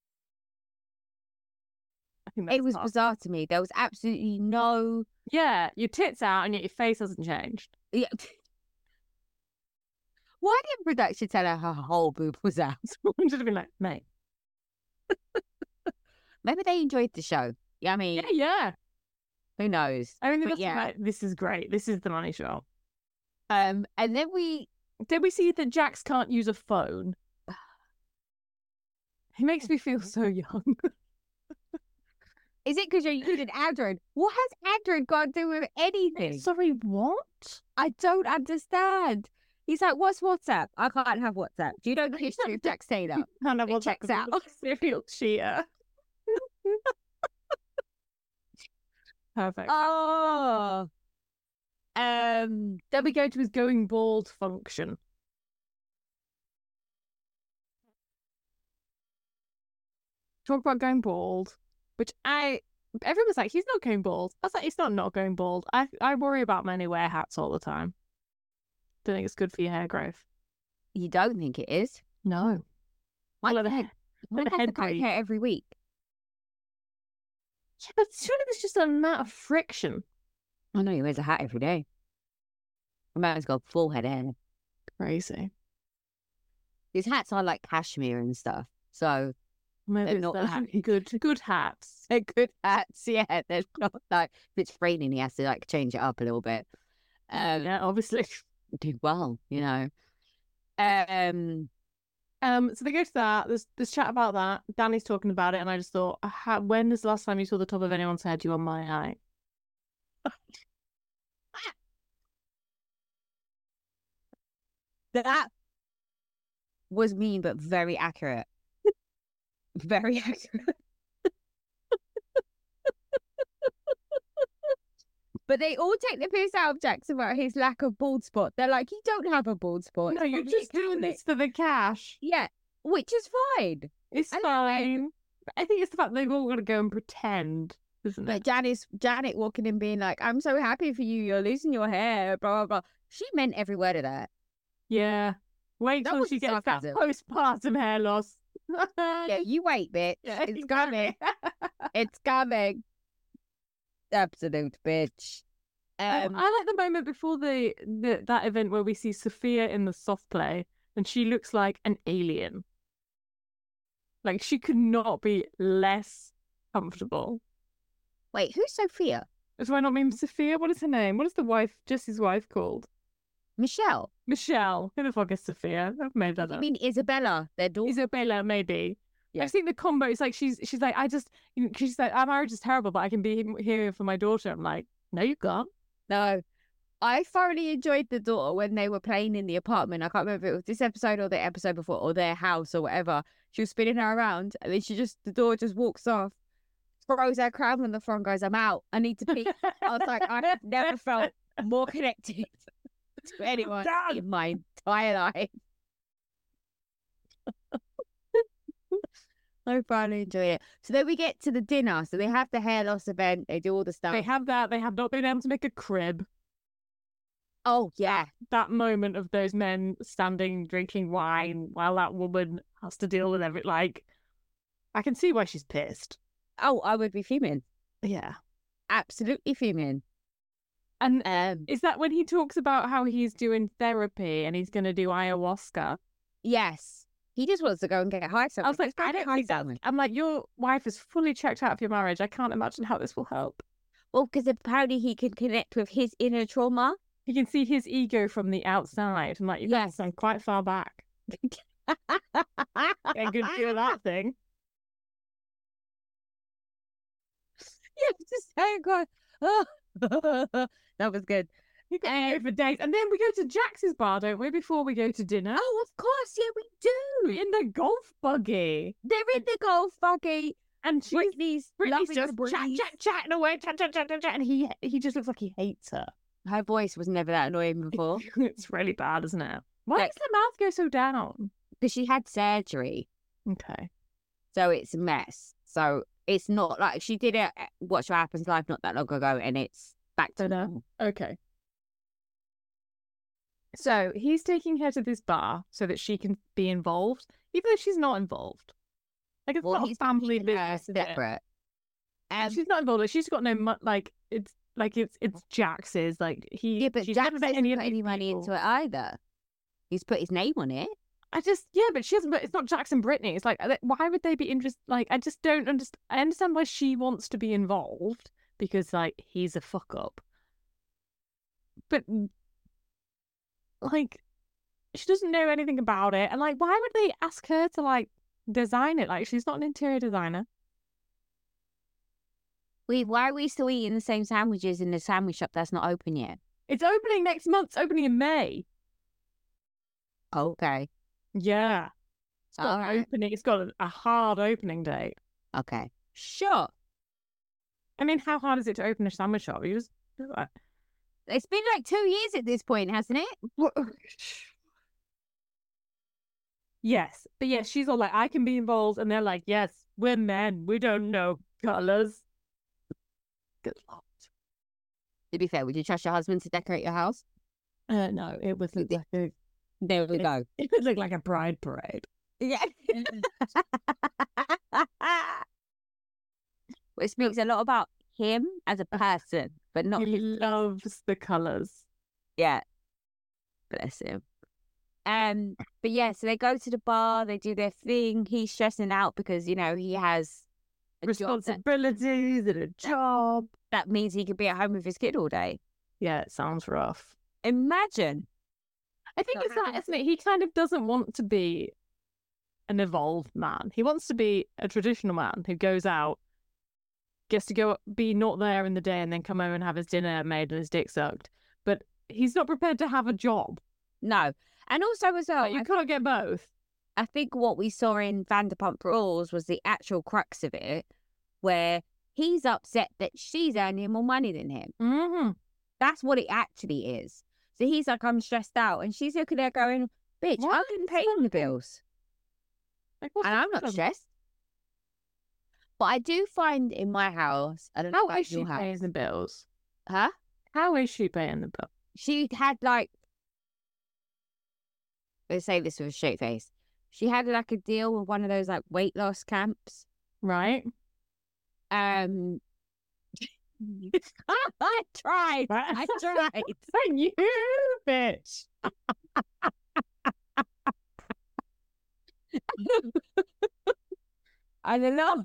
I think that's It was part. bizarre to me. There was absolutely no. Yeah, your tits out and yet your face hasn't changed. Yeah. Why didn't production tell her whole boob was out? I'm just been like, mate. Maybe they enjoyed the show. Yeah, I mean, Yeah. who knows? I mean, But that's yeah. like, this is great. This is the money shot. And then Did we see that Jax can't use a phone? He makes me feel so young. Is it because you're using Android? What has Android got to do with anything? Sorry, what? I don't understand. He's like, what's WhatsApp? I can't have WhatsApp. Do you know the history of Jax Taylor? And It checks out. Serial cheater. Perfect. Oh. Then we go to his going bald function. Talk about going bald, which everyone was like, he's not going bald. I was like, he's not going bald. I worry about men who wear hats all the time. Don't think it's good for your hair growth. You don't think it is? No. My Well, head the head break. hair every week. Yeah, but surely there's just an amount of friction. I know he wears a hat every day. I might as well go full head hair. Crazy. His hats are like cashmere and stuff. So Maybe they're it's not the like good hats. they're good hats. Yeah, they're not like if it's raining, he has to like change it up a little bit. Yeah, obviously. Do well, you know. So they go to that. There's chat about that. Danny's talking about it, and I just thought, when is the last time you saw the top of anyone's head? You on my height? That was mean, but very accurate. Very accurate. But they all take the piss out of Jax about his lack of bald spot. They're like, you don't have a bald spot. No, It's you're probably just doing academic." this for the cash. Yeah, which is fine. It's I like fine. I think it's the fact they've all got to go and pretend, isn't it? But Janet walking in being like, I'm so happy for you. You're losing your hair, blah, blah, blah. She meant every word of that. Yeah. Wait That till was she gets that sarcasm. postpartum hair loss. Yeah, you wait, bitch. Yeah, It's coming. It's coming. Absolute bitch. I like the moment before that event where we see Sophia in the soft play and she looks like an alien. Like, she could not be less comfortable. Wait, who's Sophia? Do I not mean Sophia? What is her name? What is Jesse's wife called? Michelle. Michelle. Who the fuck is Sophia? I've made that You up. mean Isabella, their daughter? Isabella, maybe. Yeah. I've seen the combo. It's like she's like, she's like, our marriage is terrible, but I can be here for my daughter. I'm like, no, you can't. No. I thoroughly enjoyed the daughter when they were playing in the apartment. I can't remember if it was this episode or the episode before or their house or whatever. She was spinning her around and then the door just walks off, throws her crown on the front, goes, I'm out. I need to pee. I was like, I have never felt more connected to anyone in my entire life. I finally enjoyed it. So then we get to the dinner. So they have the hair loss event. They do all the stuff. They have that. They have not been able to make a crib. Oh, yeah. That moment of those men standing drinking wine while that woman has to deal with everything. Like, I can see why she's pissed. Oh, I would be fuming. Yeah. Absolutely fuming. And is that when he talks about how he's doing therapy and he's going to do ayahuasca? Yes. He just wants to go and get high. So I was like, I don't think that. I'm like, your wife is fully checked out of your marriage. I can't imagine how this will help. Well, because apparently he can connect with his inner trauma. You can see his ego from the outside. I'm like, you guys stand quite far back. I could feel that thing. Yeah, just saying, God. Oh. That was good. We go for days. And then we go to Jax's bar, don't we, before we go to dinner? Oh, of course. Yeah, we do. In the golf buggy. They're in the golf buggy. And Brittany's just chatting away, chat. And he just looks like he hates her. Her voice was never that annoying before. It's really bad, isn't it? Why does her mouth go so down? Because she had surgery. Okay. So it's a mess. So it's not like she did it Watch What Happens Live not that long ago and it's back to normal. Okay. So he's taking her to this bar so that she can be involved, even though she's not involved. Like, it's Well, not a he's family keeping her business, is it? separate. She's not involved. She's got no like it's Jax's. Like Yeah, but she's Jax never met hasn't any of put these any money people. into it either. He's put his name on it. But she hasn't. But it's not Jax and Brittany. It's like, why would they be interested? Like, I just don't understand. I understand why she wants to be involved because like he's a fuck up, but like she doesn't know anything about it, and like, why would they ask her to like design it? Like, she's not an interior designer. Why are we still eating the same sandwiches in the sandwich shop that's not open yet? It's opening next month. It's opening in May. Okay. Yeah. It's got All right. opening. It's got a hard opening date. Okay. Sure. I mean, how hard is it to open a sandwich shop? You just It's been like 2 years at this point, hasn't it? Yes, but yes, she's all like, I can be involved, and they're like, yes, we're men. We don't know colors. Good Lord. To be fair, would you trust your husband to decorate your house? No, it was like There we go. it would look like a pride parade. Yeah. Which speaks a lot about him as a person, but not He his. loves the colors. Yeah. Bless him. But yeah, so they go to the bar, they do their thing. He's stressing out because, you know, he has a job Responsibilities and a job. that means he could be at home with his kid all day. Yeah, it sounds rough. Imagine. I think Not it's that, having isn't it? He kind of doesn't want to be an evolved man. He wants to be a traditional man who goes out, gets to go be not there in the day, and then come home and have his dinner made and his dick sucked. But he's not prepared to have a job. No. And also as well, Like, you can't get both. I think what we saw in Vanderpump Rules was the actual crux of it, where he's upset that she's earning more money than him. Mm-hmm. That's what it actually is. So he's like, I'm stressed out. And she's looking at her going, bitch, What? I've been paying the bills. Like, And I'm not stressed. But I do find in my house, I don't know How about is she your house. paying the bills? Huh? How is she paying the bill? She had like, let's say this with a straight face. She had like a deal with one of those like weight loss camps. Right? I tried. I tried. You bitch. I don't know.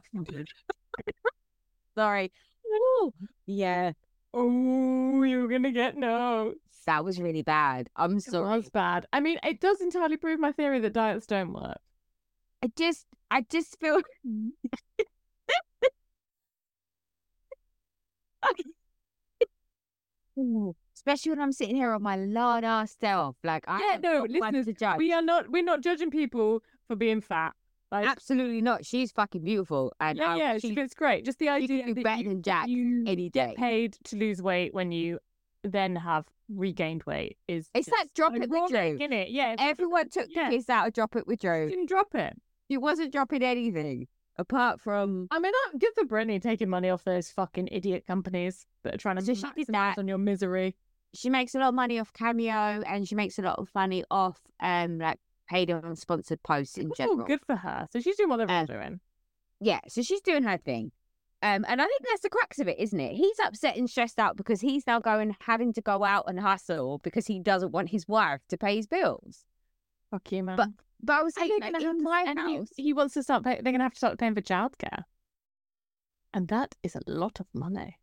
Sorry. Ooh, yeah, Oh, you're gonna get notes. that was really bad. I'm It sorry. was bad. I mean, it does entirely prove my theory that diets don't work. I just feel especially when I'm sitting here on my lard ass self. Like I Yeah, am no, not one listeners, to judge. we're not judging people for being fat. Like, Absolutely not. She's fucking beautiful, and yeah, it's great. Just the idea do that better than Jack you any get day. paid to lose weight when you then have regained weight is It's like just Drop It with Drew. ironic, innit? Yeah, Everyone took the Yeah. piss out of Drop It with Drew. didn't drop it. She wasn't dropping anything apart from. I mean, I'm good for Brittany taking money off those fucking idiot companies that are trying to So she did that. maximize on your misery. She makes a lot of money off Cameo, and she makes a lot of money off like paid on sponsored posts in It's general. all good for her. So she's doing what they're all doing. Yeah, so she's doing her thing. And I think that's the crux of it, isn't it? He's upset and stressed out because he's now having to go out and hustle because he doesn't want his wife to pay his bills. Fuck you, man. But I was And saying, they're like, gonna have in to- my and house, he wants to start. They're going to have to start paying for childcare, and that is a lot of money.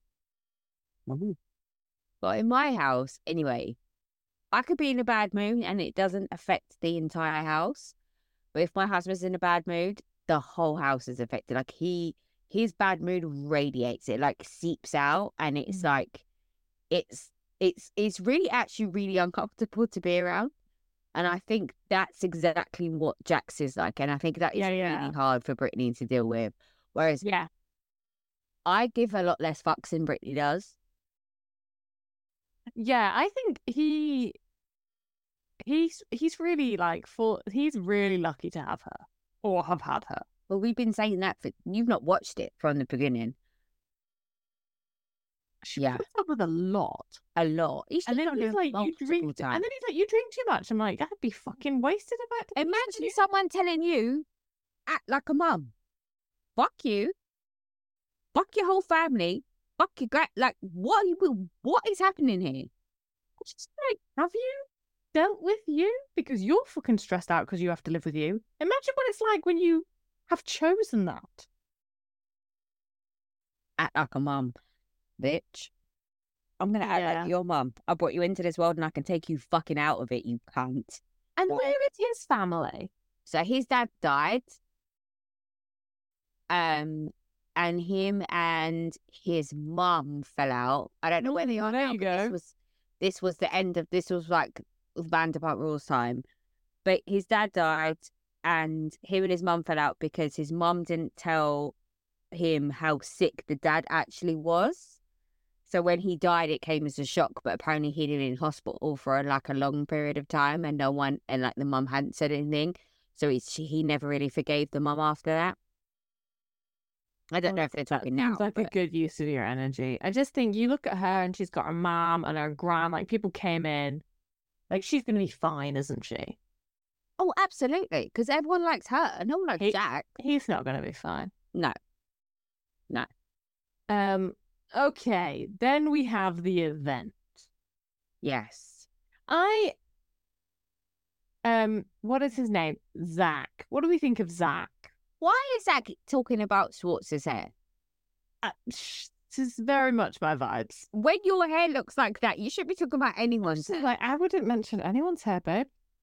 but in my house, anyway, I could be in a bad mood and it doesn't affect the entire house. But if my husband's in a bad mood, the whole house is affected. Like his bad mood radiates, it like seeps out, and it's like it's really actually really uncomfortable to be around. And I think that's exactly what Jax is like, and I think that is Yeah. really hard for Brittany to deal with. Whereas Yeah. I give a lot less fucks than Brittany does. Yeah, I think he's really like he's really lucky to have her or have had her. Well, we've been saying that you've not watched it from the beginning. She Yeah. puts up with a lot. A lot. And then he's like, you drink. And then he's like, you drink too much. I'm like, I'd be fucking wasted if I had to be with Imagine you. someone telling you, act like a mum. Fuck you. Fuck your whole family. Fuck your like, what is happening here? Just like, have you dealt with you? Because you're fucking stressed out because you have to live with you. Imagine what it's like when you have chosen that. Act like a mum, bitch. I'm going to act like your mum. I brought you into this world and I can take you fucking out of it, you cunt. And where is his family? So his dad died. And him and his mum fell out. I don't know where they are there now. You go. This was the end of, this was like Vanderpump Rules time. But his dad died and him and his mum fell out because his mum didn't tell him how sick the dad actually was. So when he died, it came as a shock, but apparently he'd been in hospital for like a long period of time and no one, and like the mum hadn't said anything. So he never really forgave the mum after that. I don't know if they're talking now. Seems like a good use of your energy. I just think you look at her and she's got her mom and her gran. Like, people came in. Like, she's going to be fine, isn't she? Oh, absolutely. Because everyone likes her. No one likes Jack. He's not going to be fine. No. Okay. Then we have the event. Yes. What is his name? Zach. What do we think of Zach? Why is Zach talking about Schwartz's hair? This is very much my vibes. When your hair looks like that, you shouldn't be talking about anyone's hair. Like, I wouldn't mention anyone's hair, babe.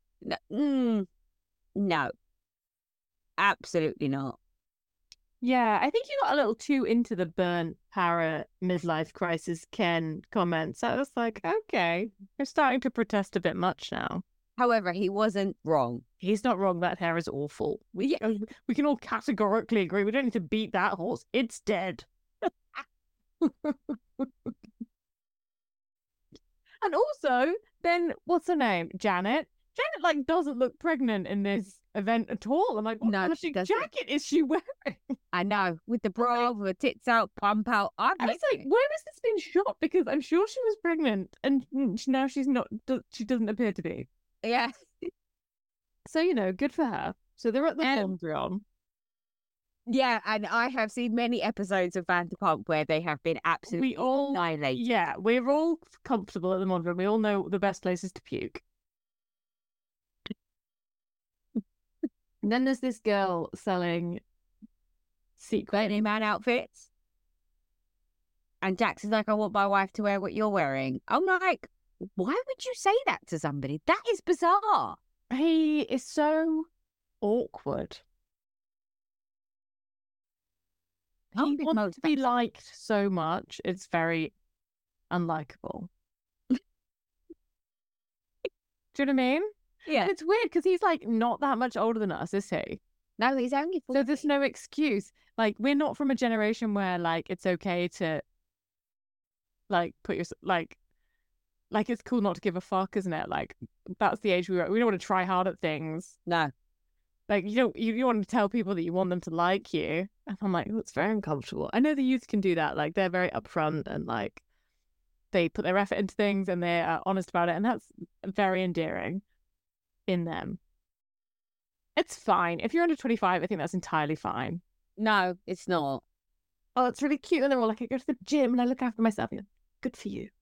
No. Absolutely not. Yeah, I think you got a little too into the burnt para midlife crisis Ken comments. I was like, okay, you're starting to protest a bit much now. However, he wasn't wrong. He's not wrong. That hair is awful. We can all categorically agree. We don't need to beat that horse. It's dead. And also, then what's her name? Janet. Janet like doesn't look pregnant in this event at all. I'm like, what kind of jacket is she wearing? I know, with the bra, with her tits out, pump out. I was like, where has this been shot? Because I'm sure she was pregnant, and now she's not. She doesn't appear to be. Yeah. So, good for her. So they're at the Mondrian. Yeah, and I have seen many episodes of Vanderpump where they have been absolutely annihilated. Yeah, we're all comfortable at the Mondrian. We all know the best places to puke. And then there's this girl selling Burning Man outfits. And Jax is like, I want my wife to wear what you're wearing. I'm like, why would you say that to somebody? That is bizarre. He is so awkward. He wants to be liked so much. It's very unlikable. Do you know what I mean? Yeah. And it's weird because he's like not that much older than us, is he? No, he's only 40. So there's no excuse. Like, we're not from a generation where like it's okay to like put your like it's cool not to give a fuck, isn't it? Like, that's the age we don't want to try hard at things. No. Like, you want to tell people that you want them to like you. And I'm like, oh, it's very uncomfortable. I know the youth can do that. Like, they're very upfront and like they put their effort into things and they are honest about it. And that's very endearing in them. It's fine. If you're under 25, I think that's entirely fine. No, it's not. Oh, it's really cute. And they're all like, I go to the gym and I look after myself. Good for you.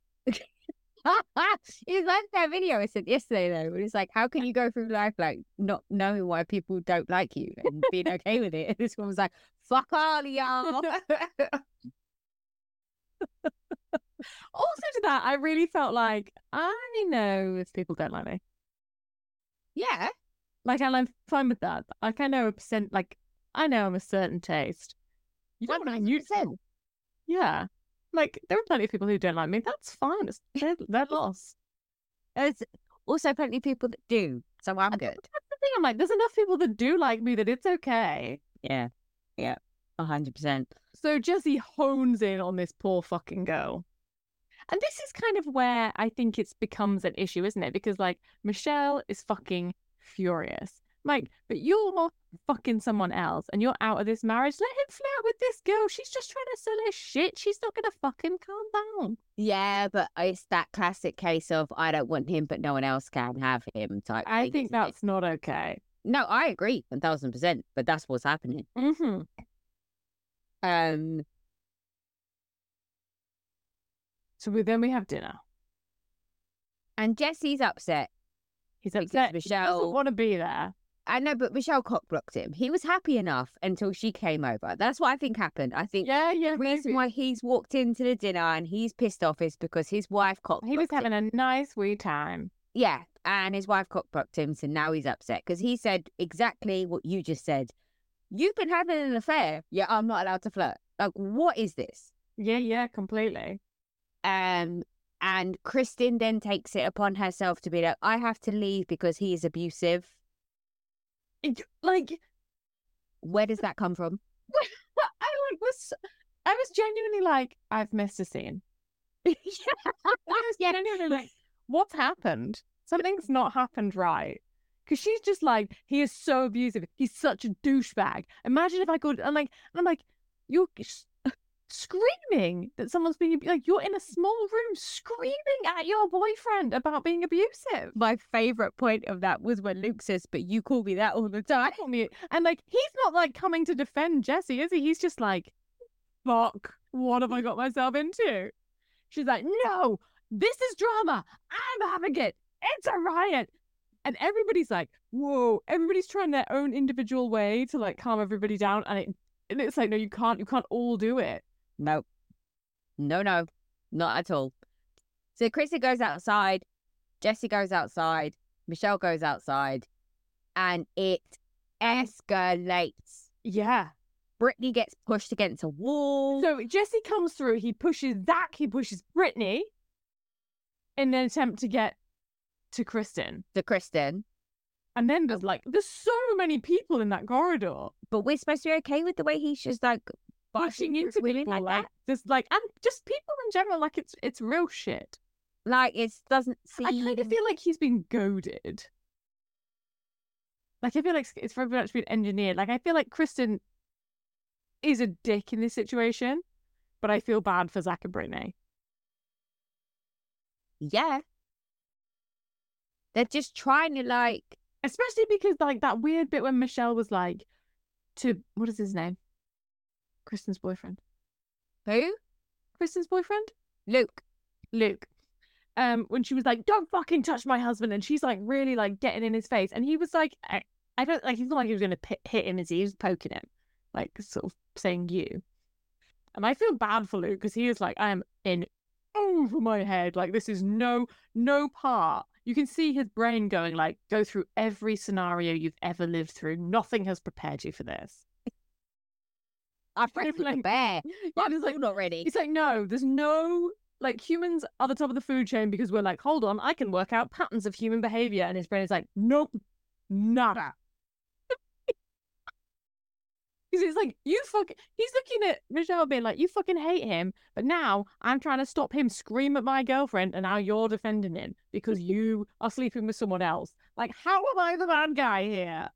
It's like that video I sent yesterday though, where it's like, how can you go through life like not knowing why people don't like you and being okay with it? And this one was like, fuck all y'all. Also to that, I really felt like I know if people don't like me. Yeah. Like, and I'm fine with that. Like, I know I know I'm a certain taste. You don't want to. Yeah. Like, there are plenty of people who don't like me. That's fine. They're lost. There's also plenty of people that do. So I'm good. That's the thing. I'm like, there's enough people that do like me that it's okay. Yeah. Yeah. 100%. So Jesse hones in on this poor fucking girl. And this is kind of where I think it becomes an issue, isn't it? Because, like, Michelle is fucking furious. Like, but you're fucking someone else and you're out of this marriage. Let him flirt with this girl. She's just trying to sell her shit. She's not gonna fucking calm down. Yeah, but it's that classic case of I don't want him, but no one else can have him type I thing, think isn't it? that's not okay. No, I agree 1000%, but that's what's happening. Mm-hmm. So then we have dinner. And Jesse's upset. He's Because upset. He Michelle- doesn't want to be there. I know, but Michelle cockblocked him. He was happy enough until she came over. That's what I think happened. I think Yeah, the reason why he's walked into the dinner and he's pissed off is because his wife cockblocked he was him. having a nice wee time. Yeah, and his wife cockblocked him, so now he's upset because he said exactly what you just said. You've been having an affair, yeah, I'm not allowed to flirt. Like, what is this? Yeah, completely. And Kristen then takes it upon herself to be like, I have to leave because he is abusive. Like, where does that come from? I was genuinely like, I've missed a scene. I was genuinely like, what's happened? Something's not happened right. Because she's just like, he is so abusive. He's such a douchebag. Imagine if I could. I'm like, you're screaming that someone's being like, you're in a small room screaming at your boyfriend about being abusive. My favorite point of that was when Luke says, but you call me that all the time. And like, he's not like coming to defend Jesse, is he? He's just like, fuck, what have I got myself into? She's like, no, this is drama. I'm having it. It's a riot. And everybody's like, whoa, everybody's trying their own individual way to like calm everybody down. And it's like, no, you can't all do it. No, not at all. So Kristen goes outside, Jesse goes outside, Michelle goes outside, and it escalates. Yeah. Brittany gets pushed against a wall. So Jesse comes through, he pushes Zach, he pushes Brittany in an attempt to get to Kristen. And then there's so many people in that corridor. But we're supposed to be okay with the way he's just like pushing into people like that. Just like, and just people in general, like it's real shit. Like it doesn't seem. I kind of feel like he's been goaded. Like I feel like it's very much been engineered. Like I feel like Kristen is a dick in this situation, but I feel bad for Zach and Brittany. Yeah. They're just trying to like, especially because like that weird bit when Michelle was like to, what is his name? Kristen's boyfriend. Who? Kristen's boyfriend? Luke. When she was like, don't fucking touch my husband, and she's like really like getting in his face, and he was like, I don't like, he's not like he was gonna hit him, as he was poking him, like sort of saying you. And I feel bad for Luke because he was like, I am in over my head, like this is no part. You can see his brain going like, go through every scenario you've ever lived through. Nothing has prepared you for this. I'm ready for the bear. I'm like, not ready. He's like, no, there's no, like, humans are the top of the food chain because we're like, hold on, I can work out patterns of human behavior. And his brain is like, nope, nada. Because it's like, he's looking at Michelle being like, you fucking hate him, but now I'm trying to stop him scream at my girlfriend, and now you're defending him because you are sleeping with someone else. Like, how am I the bad guy here?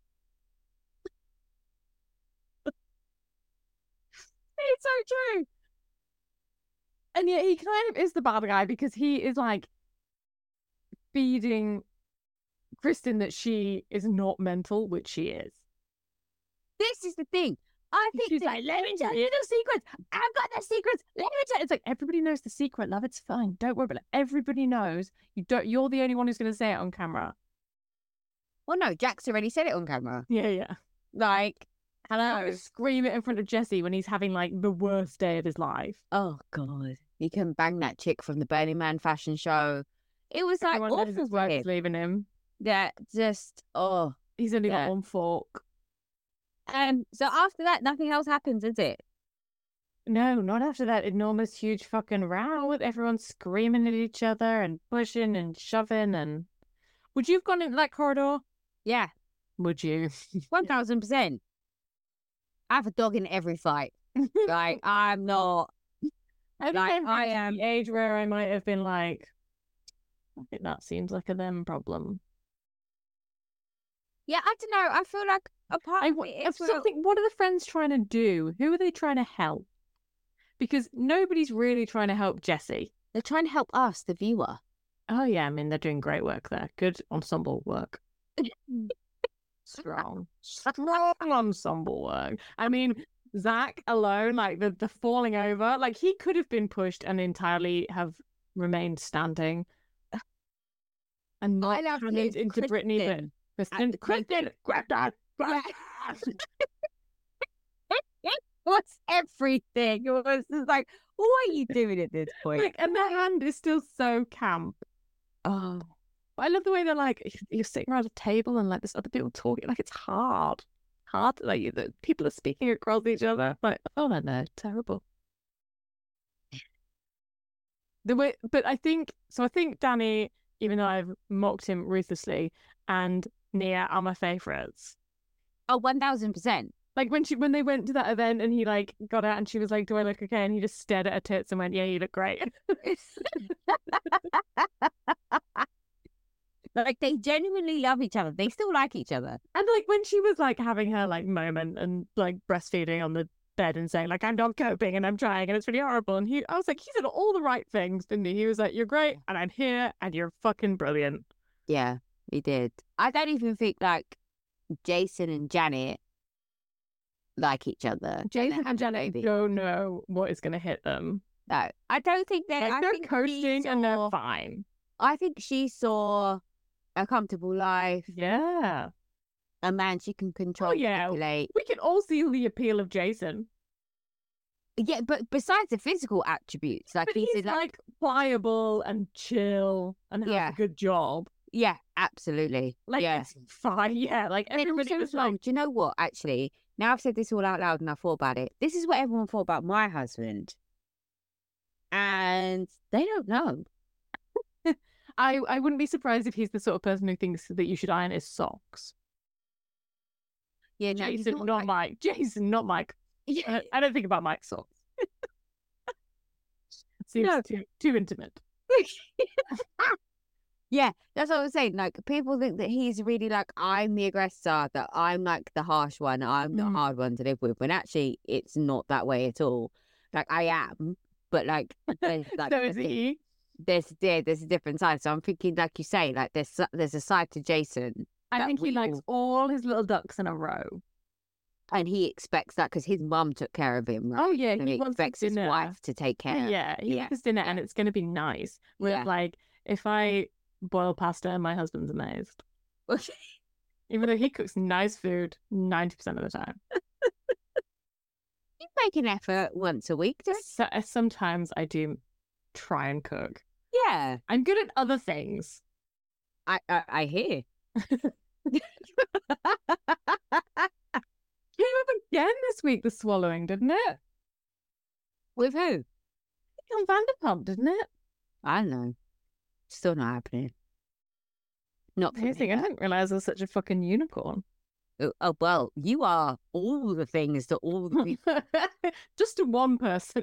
It's so true. And yet he kind of is the bad guy because he is like feeding Kristen that she is not mental, which she is. This is the thing. I think she's like, let me tell you the secrets. I've got the secrets. Let me tell you. It's like, everybody knows the secret, love. It's fine. Don't worry about it. Everybody knows. You're the only one who's going to say it on camera. Well, no, Jack's already said it on camera. Yeah. Like, hello. Scream it in front of Jesse when he's having like the worst day of his life. Oh, God. He can bang that chick from the Burning Man fashion show. It was like awful for him. Leaving him. Yeah, just, oh. He's only got one fork. So after that, nothing else happens, is it? No, not after that enormous, huge fucking row with everyone screaming at each other and pushing and shoving. And would you have gone into that corridor? Yeah. Would you? 1000%. I have a dog in every fight. Like, I'm not. I am the age where I might have been like, I think that seems like a them problem. Yeah, I don't know. I feel like a part of it I is still think, what are the friends trying to do? Who are they trying to help? Because nobody's really trying to help Jessie. they're trying to help us, the viewer. Oh yeah, I mean they're doing great work there. Good ensemble work. Strong ensemble work. I mean, Zach alone, like the falling over, like he could have been pushed and entirely have remained standing and not handed into Brittany. But Kristen, grab that. It was everything. It was just like, what are you doing at this point? Like, and the hand is still so camp. Oh, but I love the way they're like, you're sitting around a table and like there's other people talking. Like it's hard. Like the people are speaking across each other. Like, oh no, terrible. The way, but I think Danny, even though I've mocked him ruthlessly, and Nia are my favorites. Oh, 1000%. Like when they went to that event and he like got out and she was like, "Do I look okay?" And he just stared at her tits and went, "Yeah, you look great." Like they genuinely love each other. They still like each other. And like when she was like having her like moment and like breastfeeding on the bed and saying like, "I'm not coping and I'm trying and it's really horrible," and I was like, he said all the right things, didn't he? He was like, "You're great and I'm here and you're fucking brilliant." Yeah, he did. I don't even think like Jason and Janet like each other. Jason and Janet don't know what is going to hit them. No, I don't think they're. Like, they're coasting and they're fine. I think she saw a comfortable life. Yeah. A man she can control. Oh, yeah. Manipulate. We can all see the appeal of Jason. Yeah, but besides the physical attributes, like he's like pliable and chill and has a good job. Yeah, absolutely. Like, it's fine. Yeah, like everybody was like, do you know what? Actually, now I've said this all out loud and I thought about it. This is what everyone thought about my husband, and they don't know. I wouldn't be surprised if he's the sort of person who thinks that you should iron his socks. Yeah, no, Jason, not Mike. Jason, not Mike. Yeah. I don't think about Mike's socks. Seems too intimate. Yeah, that's what I was saying. Like, people think that he's really like, I'm the aggressor, that I'm like the harsh one, I'm the hard one to live with. When actually, it's not that way at all. Like, I am, but like, there's, like so is he. There's a different side. So I'm thinking, like you say, like there's a side to Jason. I think he likes all his little ducks in a row. And he expects that because his mum took care of him, right? Oh, yeah. And he expects his wife to take care. Yeah, he wants dinner and it's going to be nice. Whereas, like, if I boil pasta, my husband's amazed. Even though he cooks nice food 90% of the time. You make an effort once a week, don't you? Sometimes I do try and cook. Yeah. I'm good at other things. I hear. Came up again this week, the swallowing, didn't it? With who? On Vanderpump, didn't it? I don't know. Still not happening. Not for me. I didn't realise I was such a fucking unicorn. Oh, well, you are all the things to all the people. Just to one person.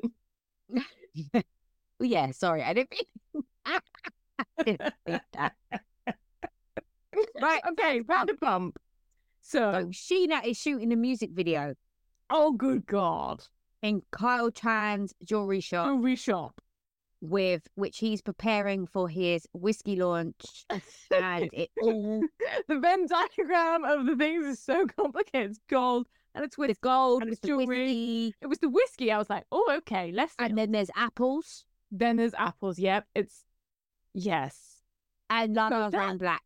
Yeah, sorry, I didn't mean that. Right, okay, Vanderpump. So Sheena is shooting a music video. Oh, good God. In Kyle Chan's jewelry shop. With which he's preparing for his whiskey launch. And it all the Venn diagram of the things is so complicated. It's gold and it's with gold and it's jewelry. It was the whiskey. I was like, oh, okay, and then there's apples. Then there's apples, yep. Yes. And Lana's wearing black.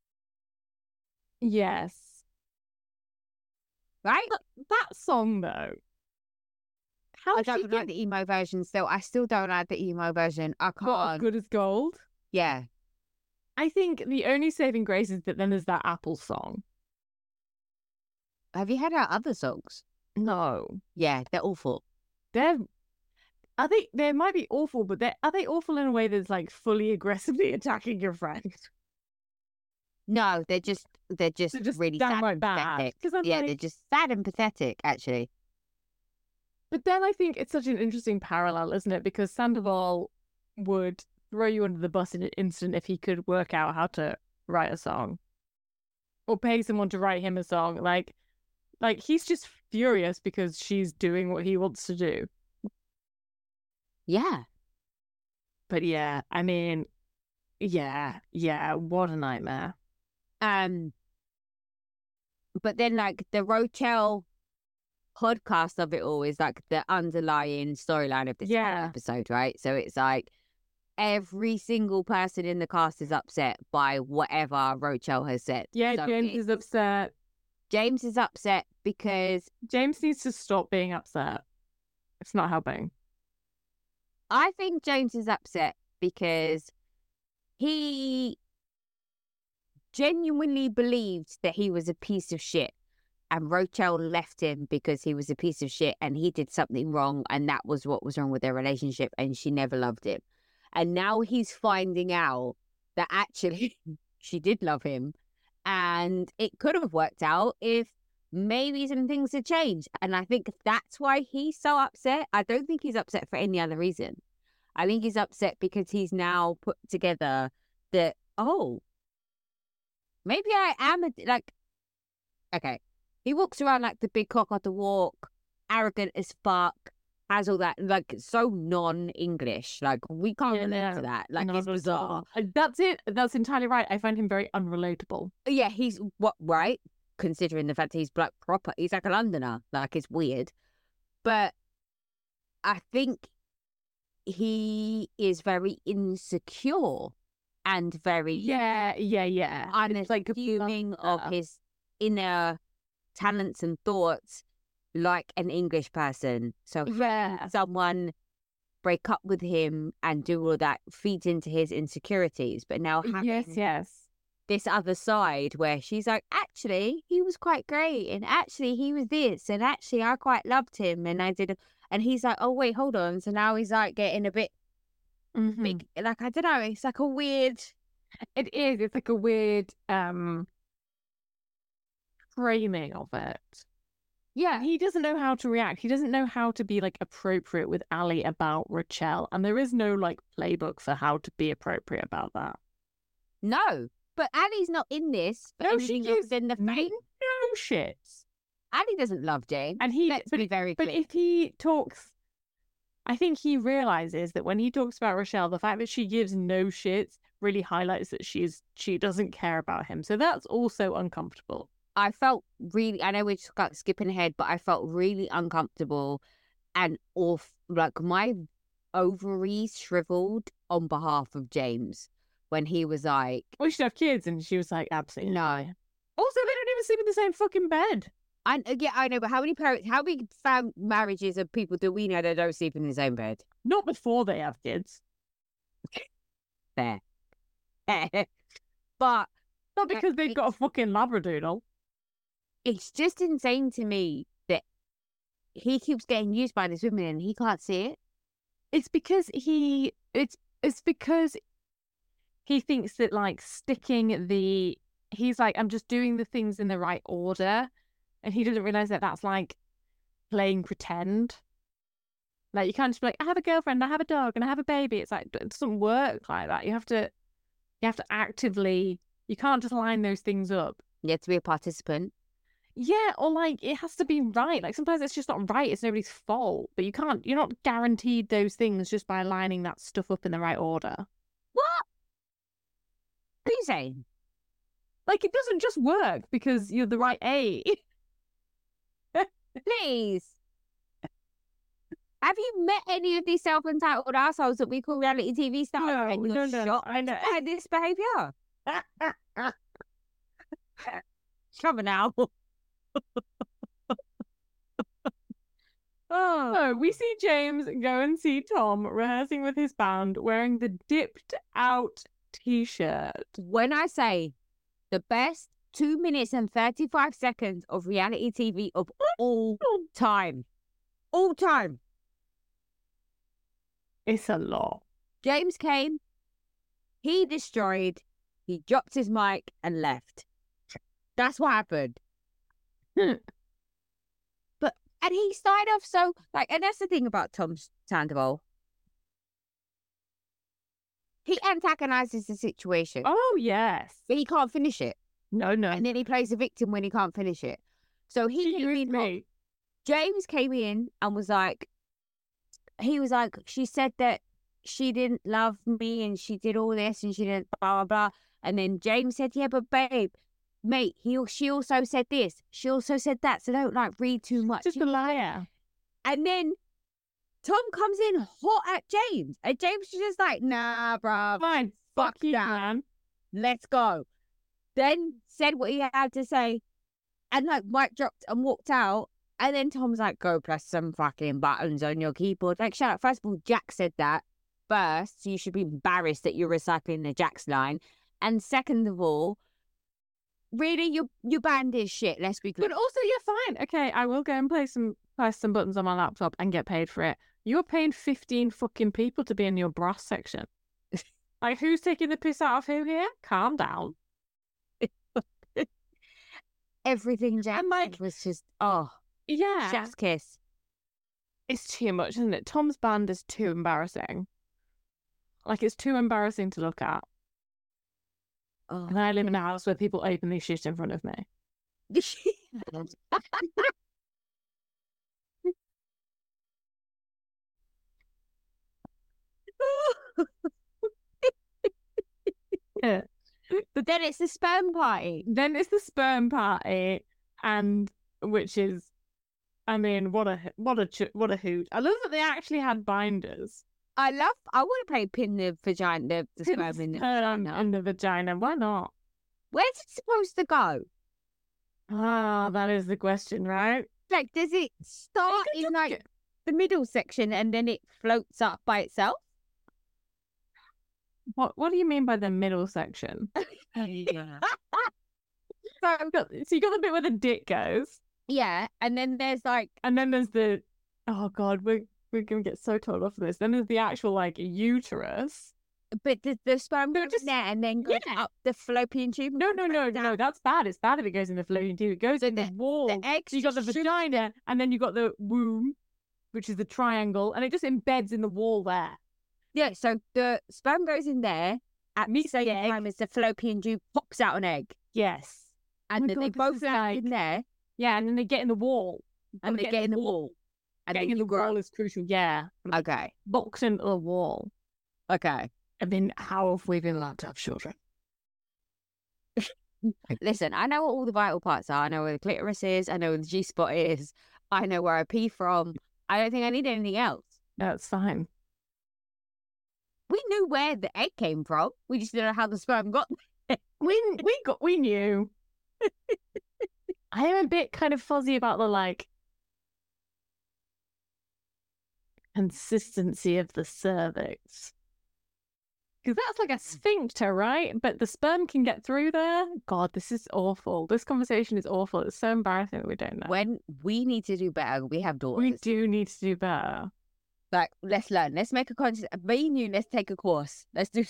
Yes. Right? That song, though. I don't like the emo version still. I still don't like the emo version. I can't. What, Good as Gold? Yeah. I think the only saving grace is that then there's that Apple song. Have you heard our other songs? No. Yeah, they're awful. They might be awful, but are they awful in a way that's like fully aggressively attacking your friend? No, they're just really sad and pathetic. They're just sad and pathetic, actually. But then I think it's such an interesting parallel, isn't it? Because Sandoval would throw you under the bus in an instant if he could work out how to write a song. or pay someone to write him a song. Like he's just furious because she's doing what he wants to do. Yeah. But yeah, I mean, yeah, what a nightmare. But then like the Rochelle podcast of it all is like the underlying storyline of this episode, right? So it's like every single person in the cast is upset by whatever Rochelle has said. Yeah, so James is upset. James is upset because James needs to stop being upset. It's not helping. I think James is upset because he genuinely believed that he was a piece of shit, and Rochelle left him because he was a piece of shit and he did something wrong, and that was what was wrong with their relationship, and she never loved him. And now he's finding out that actually she did love him, and it could have worked out if maybe some things had changed. And I think that's why he's so upset. I don't think he's upset for any other reason. I think he's upset because he's now put together that, oh, maybe I am okay. He walks around like the big cock of the walk, arrogant as fuck, has all that, like, so non-English. Like, we can't relate to that. Like, it's bizarre. That's it. That's entirely right. I find him very unrelatable. Yeah, he's, right? Considering the fact that he's black proper. He's like a Londoner. Like, it's weird. But I think he is very insecure and very unassuming of his inner talents and thoughts, like an English person. So someone break up with him and do all that feeds into his insecurities. But now having this other side where she's like, actually, he was quite great, and actually he was this, and actually I quite loved him, and I did. And he's like, oh wait, hold on. So now he's like getting a bit big. Like, I don't know. It's like a weird. It is. It's like a weird framing of it. Yeah, he doesn't know how to react. He doesn't know how to be like appropriate with Ali about Rochelle, and there is no like playbook for how to be appropriate about that. No, but Ali's not in this. No, she is in the fate. No shits. Ali doesn't love James. And let's be very clear. But if he talks, I think he realizes that when he talks about Rochelle, the fact that she gives no shits really highlights that she doesn't care about him. So that's also uncomfortable. I felt really, I know we're just skipping ahead, but I felt really uncomfortable and off, like my ovaries shriveled on behalf of James when he was like, we should have kids. And she was like, absolutely no. Also, they don't even sleep in the same fucking bed. Yeah, I know, but how many marriages of people do we know that don't sleep in the same bed? Not before they have kids. Fair. But not because they've got a fucking Labradoodle. It's just insane to me that he keeps getting used by this woman and he can't see it. It's because it's because he thinks that like he's like, I'm just doing the things in the right order. And he doesn't realize that that's like playing pretend. Like, you can't just be like, I have a girlfriend, I have a dog, and I have a baby. It's like, it doesn't work like that. You have to actively, you can't just line those things up. You have to be a participant. Yeah, or like, it has to be right. Like, sometimes it's just not right. It's nobody's fault. But you're not guaranteed those things just by lining that stuff up in the right order. What? What are you saying? Like, it doesn't just work because you're the right age. Please. Have you met any of these self-entitled assholes that we call reality TV stars? No. I know. By this behaviour. Come on now. Oh, we see James go and see Tom rehearsing with his band wearing the dipped out t-shirt. When I say the best 2 minutes and 35 seconds of reality TV of all time. All time. It's a lot. James came, he destroyed, he dropped his mic and left. That's what happened. And he started off so, like, and that's the thing about Tom Sandoval. He antagonizes the situation. Oh, yes. But he can't finish it. No. and then he plays the victim when he can't finish it. So he came in hot. me. James came in and was like, she said that she didn't love me and she did all this and she didn't blah, blah, blah. And then James said, yeah, but babe, mate, she also said this. She also said that. So don't like read too much. Just a liar. And then Tom comes in hot at James. And James is just like, nah, bruv. Fine. Fuck you, that. man. Let's go. Then said what he had to say. And like mic dropped and walked out. And then Tom's like, go press some fucking buttons on your keyboard. Like, shut up. First of all, Jack said that first. So you should be embarrassed that you're recycling the Jack's line. And second of all, really, your band is shit. Let's be clear. But also, you're fine. Okay, I will go and press some buttons on my laptop and get paid for it. You're paying 15 fucking people to be in your brass section. Like, who's taking the piss out of who here? Calm down. Everything Jack And, like, was just, Yeah. chef's kiss. It's too much, isn't it? Tom's band is too embarrassing. Like, it's too embarrassing to look at. Oh. And I live in a house where people openly shit in front of me. Yeah. But then it's the sperm party. Then it's the sperm party, and which is, I mean, what a hoot! I love that they actually had binders. I want to play pin the vagina, the sperm in the vagina. In the vagina. Why not? Where's it supposed to go? Ah, that is the question, right? Like, does it start in like the middle section and then it floats up by itself? What do you mean by the middle section? Yeah. So you got the bit where the dick goes. Yeah, and then there's like, and then there's the, oh god, we're gonna get so told off of this. Then there's the actual like uterus. but the sperm goes in there and then goes up the fallopian tube. No, that's bad. It's bad if it goes in the fallopian tube. It goes in the wall. The eggs. So you got the vagina, and then you got the womb, which is the triangle, and it just embeds in the wall there. Yeah, so the sperm goes in there at the same time as the fallopian tube pops out an egg. Yes. And then they both land in there. Yeah, and then they get in the wall. And they get in the wall. And getting in the wall is crucial. Yeah. Okay. Box into the wall. Okay. I mean, how have we been allowed to have children? Listen, I know what all the vital parts are. I know where the clitoris is. I know where the G-spot is. I know where I pee from. I don't think I need anything else. That's fine. We knew where the egg came from. We just didn't know how the sperm got there. We knew. I am a bit kind of fuzzy about the like consistency of the cervix. Because that's like a sphincter, right? But the sperm can get through there. God, this is awful. This conversation is awful. It's so embarrassing that we don't know. When we need to do better, we have daughters. We do need to do better. Like, let's learn. Let's make a conscious. Me and you, let's take a course. Let's do.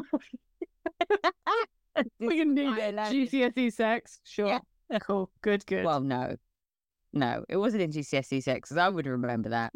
We can do GCSE sex. Sure. Yeah. Cool. Good. Well, no, it wasn't in GCSE sex. I would remember that.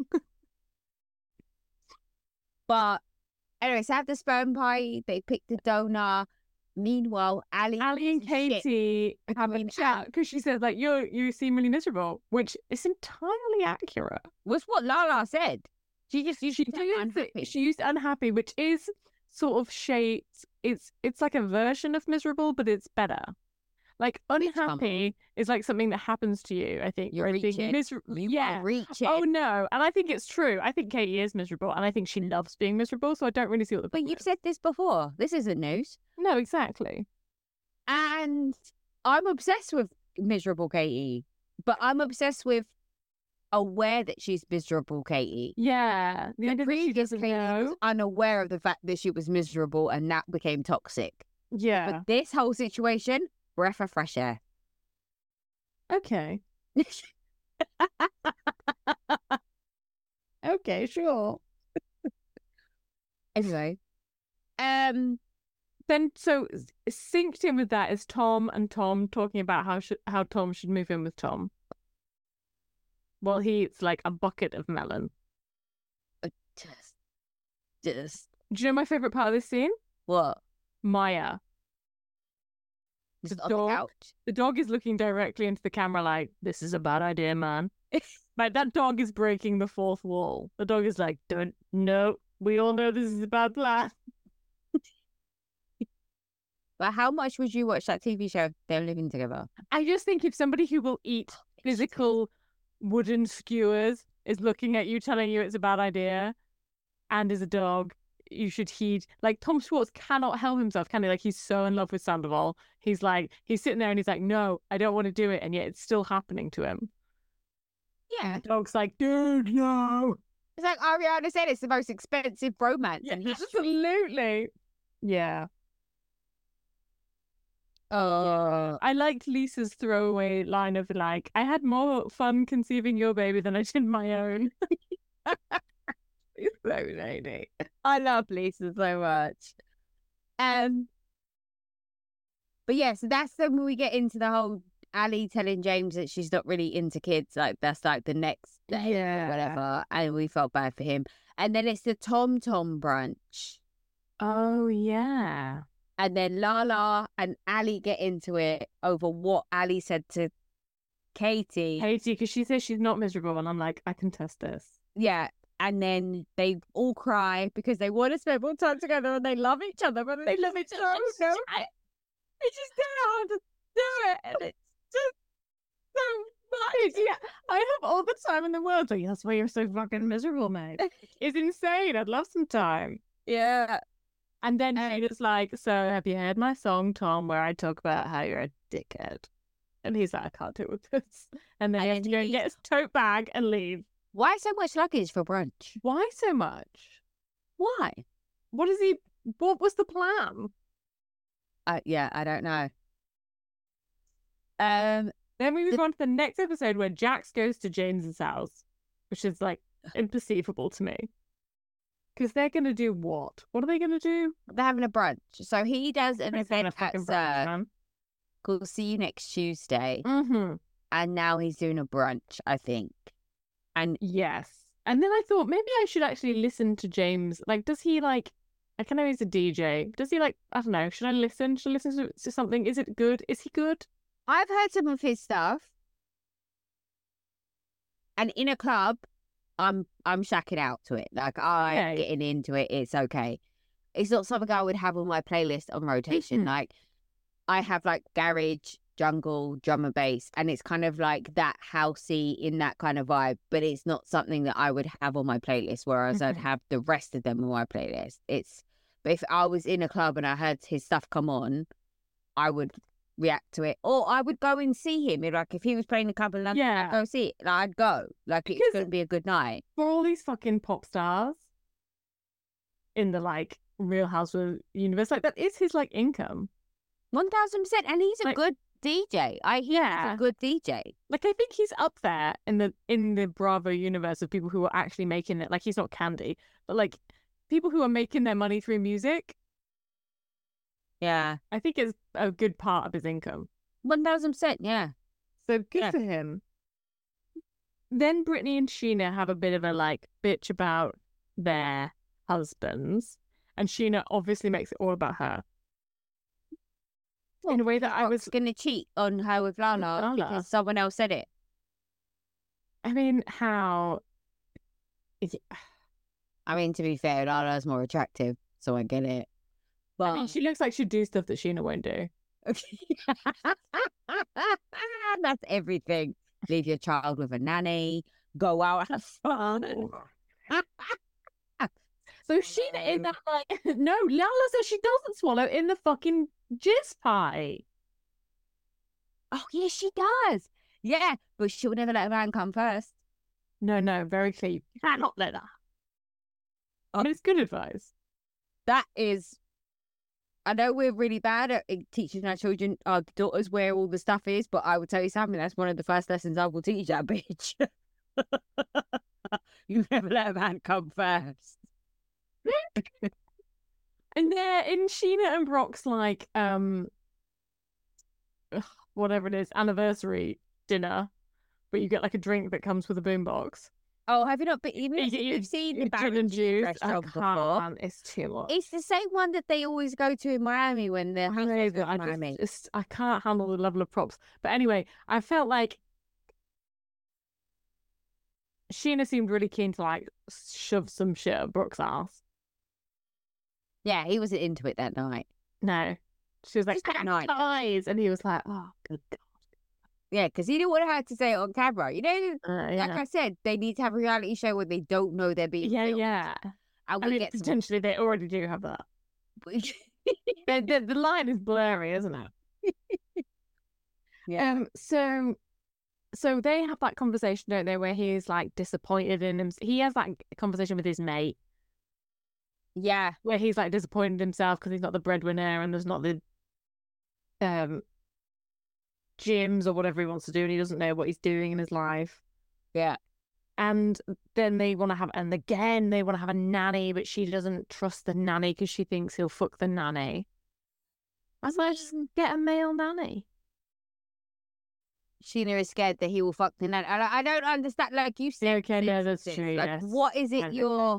But anyway, so have the sperm pie. They picked the donor. Meanwhile, Ali and Katie have a chat because she says like you seem really miserable, which is entirely accurate. Was what Lala said. She used unhappy, which is sort of shaped. It's like a version of miserable, but it's better. Like unhappy is like something that happens to you. I think you're reaching. Yeah. Oh no, and I think it's true. I think Katie is miserable, and I think she loves being miserable. So I don't really see what the. But you've said this before. This isn't news. No, exactly. And I'm obsessed with miserable Katie, but I'm obsessed with aware that she's miserable Katie. Yeah. The previous Katie was unaware of the fact that she was miserable and that became toxic. Yeah. But this whole situation, breath of fresh air. Okay. Okay, sure. Anyway. Then so synced in with that is Tom and Tom talking about how Tom should move in with Tom. Well, he eats like a bucket of melon. Just. Do you know my favourite part of this scene? What? Maya. Just The on the dog. couch. The dog is looking directly into the camera like, this is a bad idea, man. Like, that dog is breaking the fourth wall. The dog is like, no, we all know this is a bad plan. But how much would you watch that TV show if they're living together? I just think if somebody who will eat physical wooden skewers is looking at you, telling you it's a bad idea, and is a dog, you should heed. Like, Tom Schwartz cannot help himself, can he? Like, he's so in love with Sandoval. He's sitting there and he's like, no, I don't want to do it. And yet it's still happening to him. Yeah. The dog's like, dude, no. It's like Ariana said, it's the most expensive romance. Yeah, and he's just absolutely. Yeah. I liked Lisa's throwaway line of like, I had more fun conceiving your baby than I did my own. It's so lady. I love Lisa so much. But yeah, so that's when we get into the whole Ali telling James that she's not really into kids. Like, that's like the next day, Yeah. whatever. And we felt bad for him. And then it's the Tom brunch. Oh, yeah. And then Lala and Ali get into it over what Ali said to Katie. Katie, because she says she's not miserable, and I'm like, I can test this. Yeah. And then they all cry because they want to spend more time together and they love each other, but they love each other. No, it's just so hard to do it. And it's just so much. Yeah, I have all the time in the world. Like, that's why you're so fucking miserable, mate. It's insane. I'd love some time. Yeah. And then Sheena's like, so have you heard my song, Tom, where I talk about how you're a dickhead? And he's like, I can't deal with this. And then he has to go and get his tote bag and leave. Why so much luggage for brunch? Why so much? Why? What was the plan? Yeah, I don't know. Then we move on to the next episode where Jax goes to James's house, which is like imperceivable to me. Because they're going to do what? What are they going to do? They're having a brunch. So he does an He's having event a fucking at brunch, man. called See You Next Tuesday. Mm-hmm. And now he's doing a brunch, I think. And yes. And then I thought maybe I should actually listen to James. Like, does he like, I know he's a DJ. Does he like, I don't know, should I listen? Should I listen to something? Is it good? Is he good? I've heard some of his stuff. And in a club, I'm shacking out to it. Like, I'm getting into it. It's okay. It's not something I would have on my playlist on rotation. Like, I have like garage, jungle, drum and bass, and it's kind of like that housey in that kind of vibe, but it's not something that I would have on my playlist, whereas I'd have the rest of them on my playlist. But if I was in a club and I heard his stuff come on, I would react to it, or I would go and see him. Like, if he was playing a club in London, I'd go see it. Like, I'd go. Like, it's going to be a good night. For all these fucking pop stars in the like Real Housewives universe, like that is his like income. 1000%, and he's a good DJ. He's a good DJ. Like, I think he's up there in the Bravo universe of people who are actually making it. Like, he's not Candy, but like people who are making their money through music. Yeah, I think it's a good part of his income. 1000%, yeah. So good for him. Then Brittany and Sheena have a bit of a like bitch about their husbands, and Sheena obviously makes it all about her. In a way that I was going to cheat on her with Lala because someone else said it. I mean, how is it? I mean, to be fair, Lala's more attractive, so I get it. But I mean, she looks like she'd do stuff that Sheena won't do. That's everything. Leave your child with a nanny. Go out, have fun. So Sheena in that like, no, Lala says she doesn't swallow in the fucking jizz pie. Oh, yes, she does. Yeah, but she'll never let a man come first. No, very clear. You cannot let that. I mean, it's good advice. That is, I know we're really bad at teaching our children, our daughters, where all the stuff is, but I will tell you something, that's one of the first lessons I will teach that bitch. You never let a man come first. And they're in Sheena and Brock's like whatever it is, anniversary dinner, but you get like a drink that comes with a boombox. Oh, have you not been? You've seen the gin and juice. I restaurant before. can't. It's too much. It's the same one that they always go to in Miami when they're Miami. I can't handle the level of props. But anyway, I felt like Sheena seemed really keen to like shove some shit up Brooke's ass. Yeah, he wasn't into it that night. No, she was like, Just that night. eyes, and he was like, oh, good God. Yeah, because he didn't want her to say it on camera. You know, like Yeah. I said, they need to have a reality show where they don't know they're being filmed. Yeah. And I mean, potentially they already do have that. The line is blurry, isn't it? Yeah. So they have that conversation, don't they, where he's like disappointed in him. He has that conversation with his mate. Yeah. Where he's like disappointed in himself because he's not the breadwinner and there's not the gyms or whatever he wants to do, and he doesn't know what he's doing in his life. Yeah. And then they want to have a nanny, but she doesn't trust the nanny because she thinks he'll fuck the nanny. I was like, just get a male nanny. Sheena is scared that he will fuck the nanny. I don't understand. Like you said, okay, no, that's true. Like, yes. what is it you're?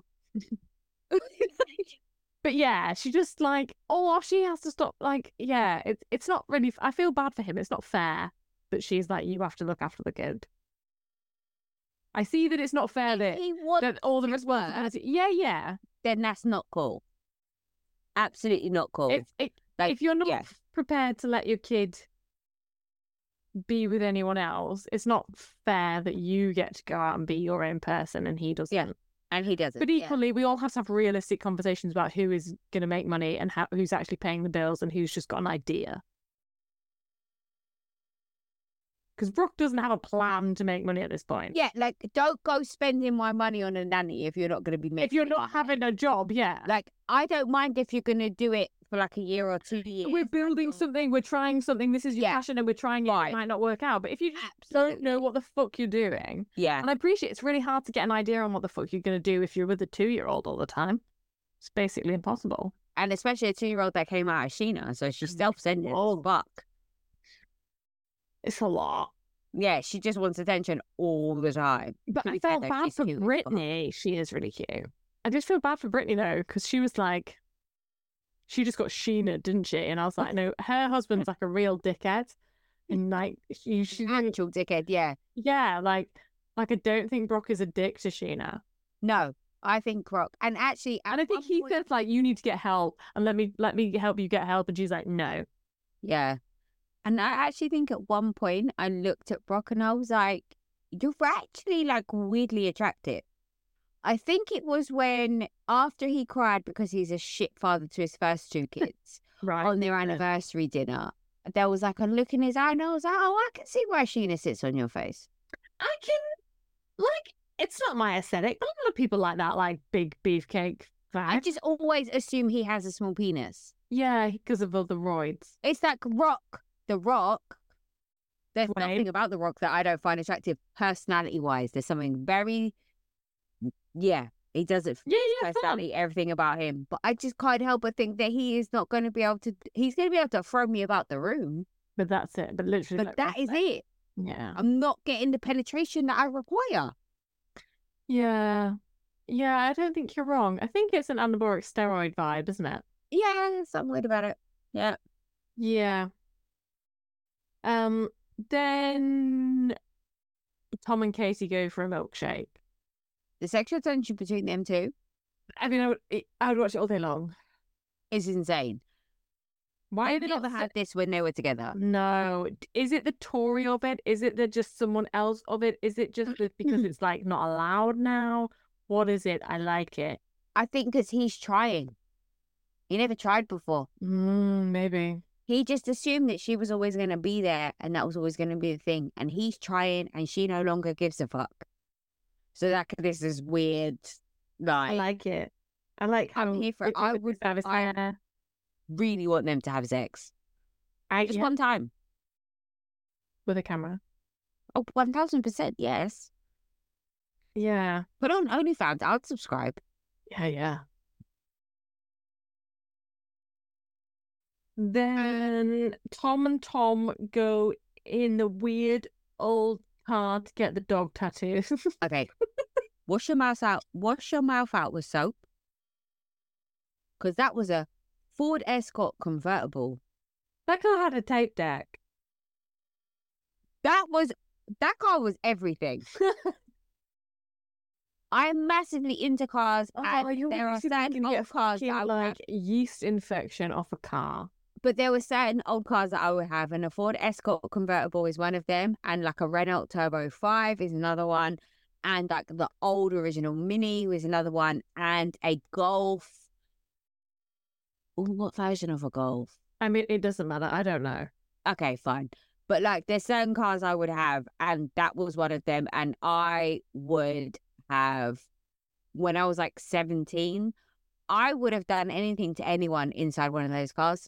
But yeah, she just like, she has to stop. Like, yeah, it's not really. I feel bad for him. It's not fair that she's like, you have to look after the kid. I see that it's not fair that all the responsibility. Yeah. Then that's not cool. Absolutely not cool. If you're not prepared to let your kid be with anyone else, it's not fair that you get to go out and be your own person and he doesn't. Yeah. And he doesn't. But equally, we all have to have realistic conversations about who is going to make money and who's actually paying the bills and who's just got an idea. Because Brooke doesn't have a plan to make money at this point. Yeah, like, don't go spending my money on a nanny if you're not going to be making If you're not having a job, yeah. Like, I don't mind if you're going to do it for like a year or 2 years. We're building something, we're trying something, this is your passion and we're trying it, it might not work out. But if you don't know what the fuck you're doing, and I appreciate it's really hard to get an idea on what the fuck you're going to do if you're with a 2-year-old all the time. It's basically impossible. And especially a 2-year-old that came out of Sheena, so she's self-centered as fuck. It's a lot. Yeah, she just wants attention all the time. But I felt bad for Brittany. She is really cute. I just feel bad for Brittany though, because she was like, she just got Sheena, didn't she? And I was like, no, her husband's like a real dickhead. And like, she's an actual dickhead, yeah. Yeah, like I don't think Brock is a dick to Sheena. No, I think Brock, and actually, and I think he says like, you need to get help, and let me help you get help, and she's like, no. Yeah, and I actually think at one point I looked at Brock and I was like, you're actually like weirdly attractive. I think it was when after he cried because he's a shit father to his first 2 kids on their anniversary dinner. There was like a look in his eye, and I was like, oh, I can see why Sheena sits on your face. I can, like, it's not my aesthetic, but a lot of people like that, like big beefcake vibe. I just always assume he has a small penis. Yeah, because of all the roids. It's like The Rock. There's nothing about The Rock that I don't find attractive personality-wise. There's something very... Yeah, he does it. Personality, everything about him. But I just can't help but think that he is not going to be able to. He's going to be able to throw me about the room. But that's it. But literally, but that is it. Yeah, I'm not getting the penetration that I require. Yeah, I don't think you're wrong. I think it's an anabolic steroid vibe, isn't it? Yeah, there's something weird about it. Yeah. Then Tom and Katie go for a milkshake. The sexual tension between them two, I mean, I would watch it all day long. Is insane. Why did they not have this when they were together? No. Is it the Tory of it? Is it just someone else of it? Is it just because it's like not allowed now? What is it? I like it. I think because he's trying. He never tried before. Maybe. He just assumed that she was always going to be there and that was always going to be the thing. And he's trying and she no longer gives a fuck. So this is weird. Like, I like it. I like how I'm here for it. I really want them to have sex. Just one time. With a camera. Oh, 1000%, yes. Yeah. Put on OnlyFans. I'll subscribe. Yeah. Then Tom and Tom go in the weird old car to get the dog tattoos. Okay. Wash your mouth out. Wash your mouth out with soap. Because that was a Ford Escort convertible. That car had a tape deck. That car was everything. I am massively into cars. And there are certain old cars that I would have. Yeast infection off a car. But there were certain old cars that I would have, and a Ford Escort convertible is one of them, and like a Renault Turbo 5 is another one, and like the old original Mini was another one, and a Golf. Ooh, what version of a Golf? I mean, it doesn't matter. I don't know. Okay, fine. But like, there's certain cars I would have, and that was one of them. And I would have, when I was like 17, I would have done anything to anyone inside one of those cars.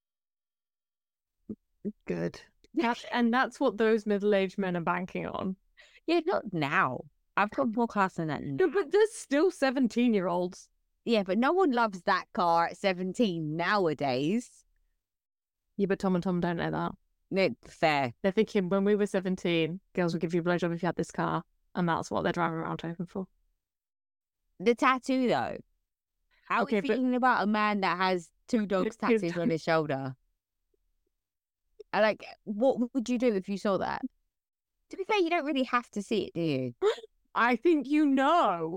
Good. And that's what those middle-aged men are banking on. Yeah, not now. I've got more class than that. No, but there's still 17-year-olds. Yeah, but no one loves that car at 17 nowadays. Yeah, but Tom and Tom don't know that. No, fair. They're thinking, when we were 17, girls would give you a blowjob if you had this car. And that's what they're driving around hoping for. The tattoo, though. How Okay, are you feeling about a man that has 2 dogs His tattooed on his shoulder? Like, what would you do if you saw that? To be fair, you don't really have to see it, do you? I think you know.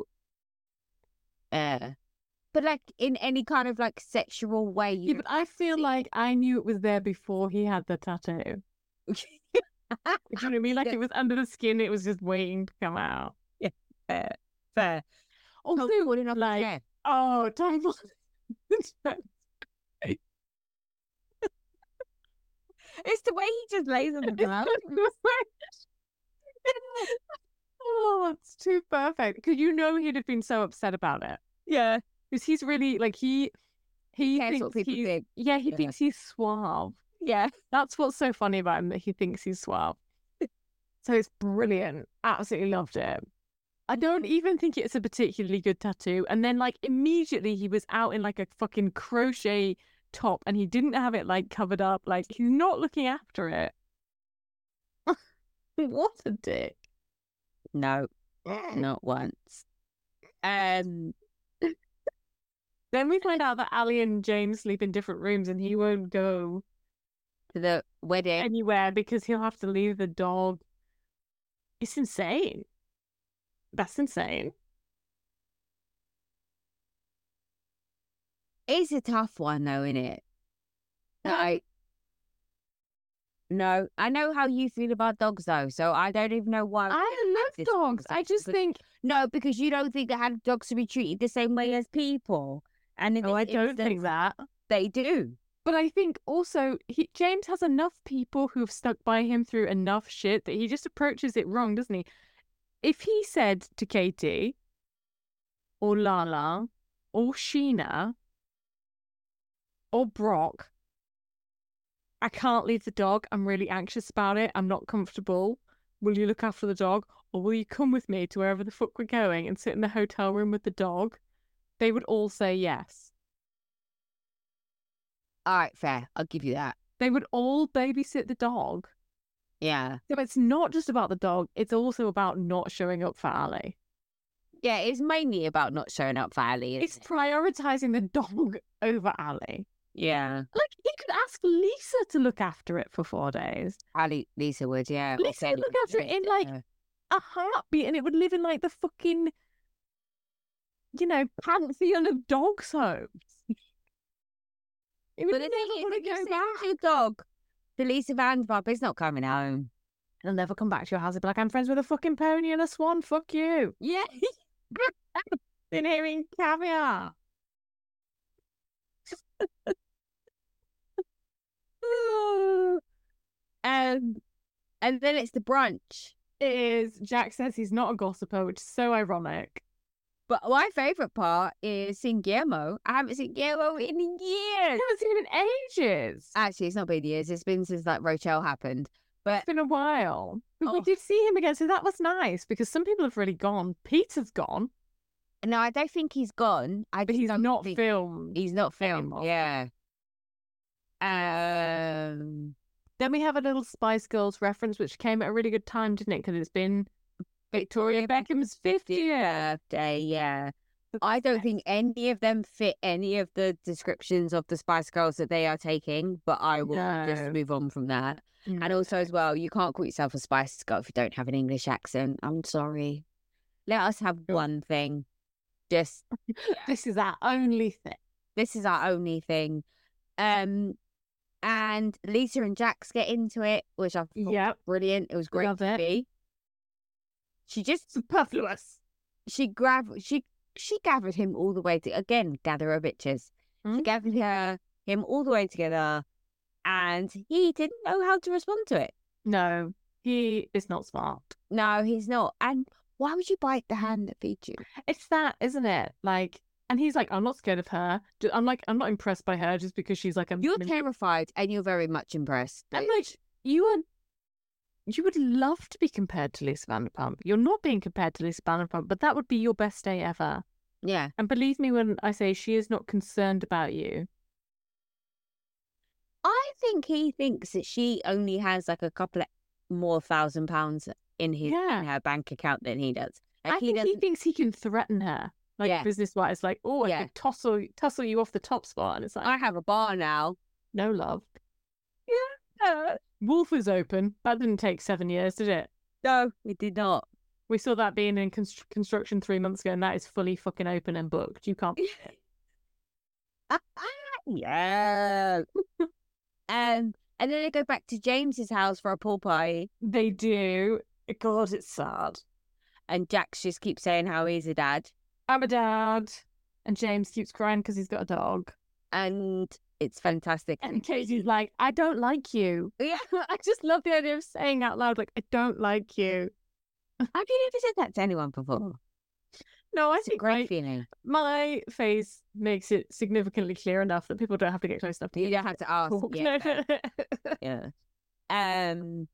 But like in any kind of like sexual way. Yeah, but I feel like I knew it was there before he had the tattoo. Do you know what I mean? Like it was under the skin, it was just waiting to come out. Yeah, fair. Also, like, oh, time. It's the way he just lays on the ground. Oh, it's too perfect. Because you know he'd have been so upset about it. Yeah. Because he's really, like, he cares thinks what people think. Yeah, he thinks he's suave. Yeah. That's what's so funny about him, that he thinks he's suave. So it's brilliant. Absolutely loved it. I don't even think it's a particularly good tattoo. And then, like, immediately he was out in, like, a fucking crochet top and he didn't have it, like, covered up. Like, he's not looking after it. What a dick. No, not once. Then we find out that Ali and James sleep in different rooms and he won't go to the wedding anywhere because he'll have to leave the dog. It's insane. That's insane. It's a tough one though, isn't it? Like, no, I know how you feel about dogs though, so I don't even know why. I love dogs. I just think no, because you don't think that dogs should be treated the same way as people. And no, I don't think that they do. But I think also James has enough people who've stuck by him through enough shit that he just approaches it wrong, doesn't he? If he said to Katie or Lala or Sheena or Brock, I can't leave the dog, I'm really anxious about it, I'm not comfortable, will you look after the dog, or will you come with me to wherever the fuck we're going and sit in the hotel room with the dog? They would all say yes. All right, fair. I'll give you that. They would all babysit the dog. Yeah. So it's not just about the dog, it's also about not showing up for Ali. Yeah, it's mainly about not showing up for Ali. It's prioritising the dog over Ali. Yeah. Like, he could ask Lisa to look after it for 4 days. Lisa would, yeah. Lisa would look after it in, like, a heartbeat, and it would live in, like, the fucking, you know, pantheon of dogs' homes. It would but never want to go back. Your dog, the Lisa Vanderpump, is not coming home. He'll never come back to your house and be like, I'm friends with a fucking pony and a swan, fuck you. Yeah. Been hearing caviar. And then it's the brunch. It is. Jack says he's not a gossiper, which is so ironic. But my favourite part is seeing Guillermo. I haven't seen Guillermo in years. I haven't seen him in ages. Actually, it's not been years. It's been since like Rochelle happened. But it's been a while. But we did see him again, so that was nice because some people have really gone. Peter's gone. No, I don't think he's gone. But he's not filmed. He's not filmed. Anymore. Yeah. Then we have a little Spice Girls reference, which came at a really good time, didn't it? Because it's been Victoria Beckham's 50th birthday. Yeah. I don't think any of them fit any of the descriptions of the Spice Girls that they are taking, but I will just move on from that. And also, as well, you can't call yourself a Spice Girl if you don't have an English accent. I'm sorry. Let us have one thing. Just this is our only thing. This is our only thing. And Lisa and Jax get into it, which I thought brilliant. It was great Love to see. She just superfluous. She gathered him all the way to, again, gather her bitches. She gathered him all the way together, and he didn't know how to respond to it. No, he is not smart. No, he's not. And why would you bite the hand that feeds you? It's that, isn't it? Like, and he's like, I'm not scared of her. I'm not impressed by her just because she's like a. You're terrified, and you're very much impressed. And like, you would love to be compared to Lisa Vanderpump. You're not being compared to Lisa Vanderpump, but that would be your best day ever. Yeah. And believe me when I say she is not concerned about you. I think he thinks that she only has like a couple of more £1,000 in her bank account than he does. Like, I think he thinks he can threaten her, like business-wise. Like, I could tussle you off the top spot, and it's like, I have a bar now. No love. Yeah. Wolf is open. That didn't take 7 years, did it? No, it did not. We saw that being in construction 3 months ago, and that is fully fucking open and booked. You can't. Yeah. And then they go back to James's house for a pool party. They do. God, it's sad. And Jax just keeps saying how he's a dad. I'm a dad. And James keeps crying because he's got a dog. And it's fantastic. And Katie's like, I don't like you. Yeah. I just love the idea of saying out loud, like, I don't like you. Have you never said that to anyone before? No, I It's think a great feeling. My face makes it significantly clear enough that people don't have to get close enough to you don't have to ask. Yeah. Yeah. And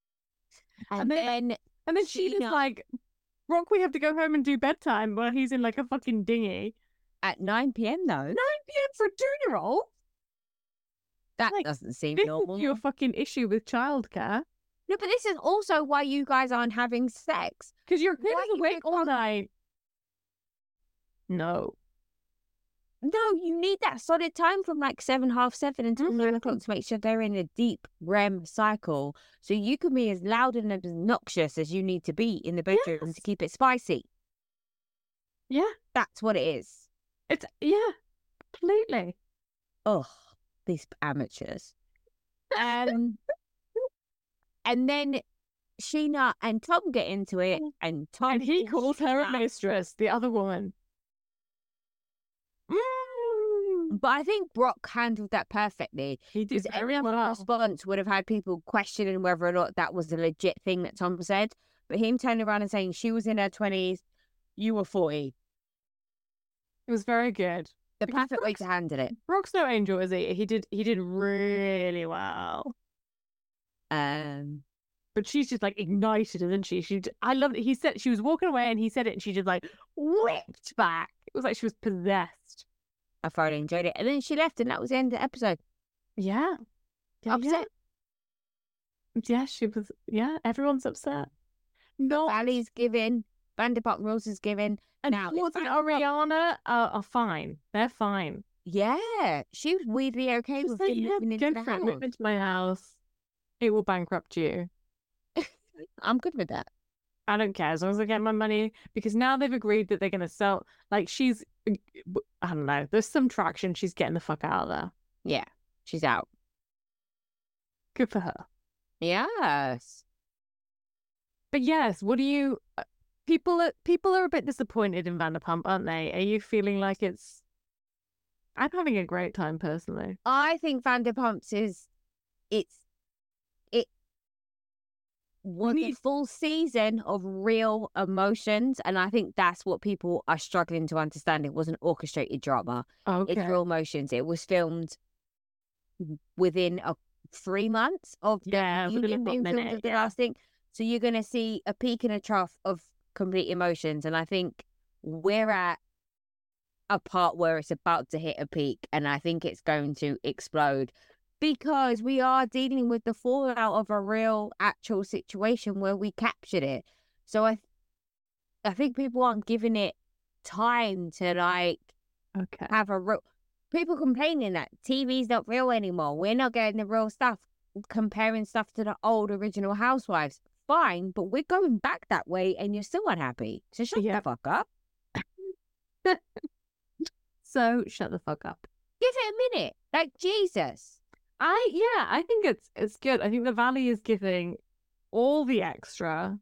then she's like, Rock, we have to go home and do bedtime while he's in like a fucking dinghy. At 9 p.m. though. 9 p.m. for a 2-year-old? That doesn't seem normal. This is your fucking issue with childcare. No, but this is also why you guys aren't having sex. Because your kid is awake all night. No, you need that solid time from like 7, half 7 until 9 o'clock to make sure they're in a deep REM cycle. So you can be as loud and obnoxious as you need to be in the bedroom to keep it spicy. Yeah. That's what it is. It's, completely. Oh, these amateurs. And then Sheena and Tom get into it, and he calls her a mistress, the other woman. But I think Brock handled that perfectly. He did very well. Response would have had people questioning whether or not that was a legit thing that Tom said. But him turning around and saying she was in her 20s, you were 40. It was very good. The perfect way to handle it. Brock's no angel, is he? He did really well. But she's just like ignited, isn't she? I love it. He said she was walking away and he said it and she just like whipped back. It was like she was possessed. I thoroughly enjoyed it. And then she left and that was the end of the episode. Yeah. Upset. Yeah, she was. Yeah, everyone's upset. No. Valley's giving. Vanderpump Rules is giving. And now Ariana are fine. They're fine. Yeah. She was weirdly okay with moving into the house. Move into my house. It will bankrupt you. I'm good with that. I don't care as long as I get my money, because now they've agreed that they're going to sell. Like, she's, I don't know, there's some traction. She's getting the fuck out of there. Yeah, she's out. Good for her. Yes. But yes, what do you? People are a bit disappointed in Vanderpump, aren't they? Are you feeling like it's? I'm having a great time personally. I think Vanderpump's was a full season of real emotions, and I think that's what people are struggling to understand. It wasn't orchestrated drama. Okay. It's real emotions. It was filmed within 3 months of the last thing. So you're going to see a peak and a trough of complete emotions, and I think we're at a part where it's about to hit a peak, and I think it's going to explode. Because we are dealing with the fallout of a real, actual situation where we captured it. So I think people aren't giving it time to like Okay. have a real. People complaining that TV's not real anymore. We're not getting the real stuff. Comparing stuff to the old original Housewives, fine, but we're going back that way, and you're still unhappy. So shut the fuck up. So shut the fuck up. Give it a minute. Like Jesus. I think it's good. I think the Valley is giving all the extra.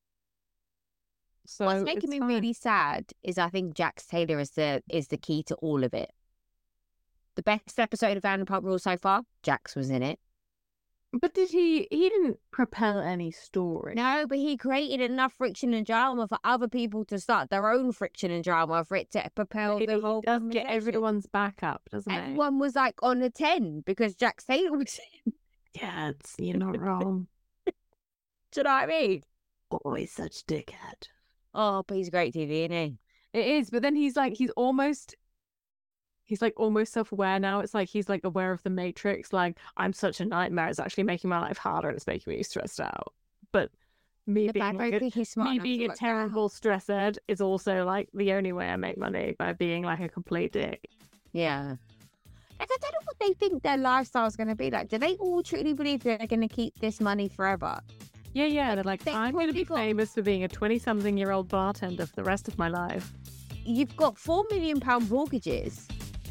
So What's making me really sad is I think Jax Taylor is the key to all of it. The best episode of Vanderpump Rules so far, Jax was in it. But he didn't propel any story. No, but he created enough friction and drama for other people to start their own friction and drama for it to propel the whole. He does get everyone's back up, doesn't he? Everyone was like on a 10 because Jax Taylor was in. Yeah, you're not wrong. Do you know what I mean? Always such dickhead. Oh, but he's great TV, isn't he? It is, but then he's almost self-aware now. It's like he's like aware of the Matrix. Like, I'm such a nightmare. It's actually making my life harder and it's making me stressed out. But me being a terrible stress ed is also like the only way I make money, by being like a complete dick. Yeah. Like, I don't know what they think their lifestyle is going to be like. Do they all truly believe they're going to keep this money forever? Yeah. They're like, I'm going to be famous for being a 20-something-year-old bartender for the rest of my life. You've got £4 million mortgages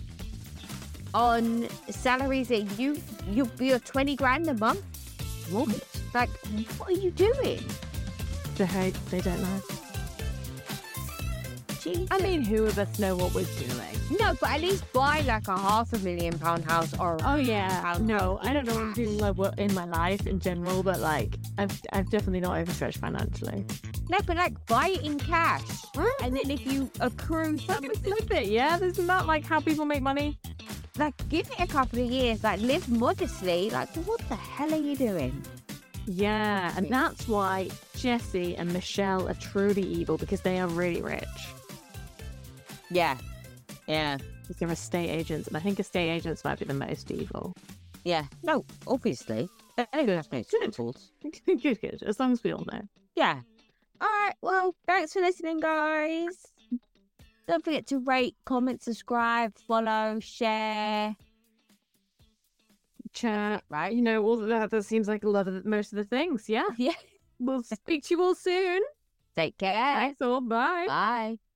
on salaries that you're 20 grand a month mortgage. Like, what are you doing? They don't know. Jesus. I mean, who of us know what we're doing? No, but at least buy like a £500,000 house or. Oh yeah. No, I don't know what I'm doing in my life in general, but like I've definitely not overstretched financially. No, but like buy it in cash, and then if you accrue something, flip it. Yeah, isn't that like how people make money? Like, give it a couple of years. Like, live modestly. Like, what the hell are you doing? Yeah, and that's why Jesse and Michelle are truly evil, because they are really rich. Yeah. Because they're estate agents, and I think estate agents might be the most evil. Yeah. No, obviously. Anyone has no scruples. Good. As long as we all know. Yeah. All right. Well, thanks for listening, guys. Don't forget to rate, comment, subscribe, follow, share, chat. Right? You know, all that seems like most of the things. Yeah. Yeah. We'll speak to you all soon. Take care. Thanks all. Bye. Bye.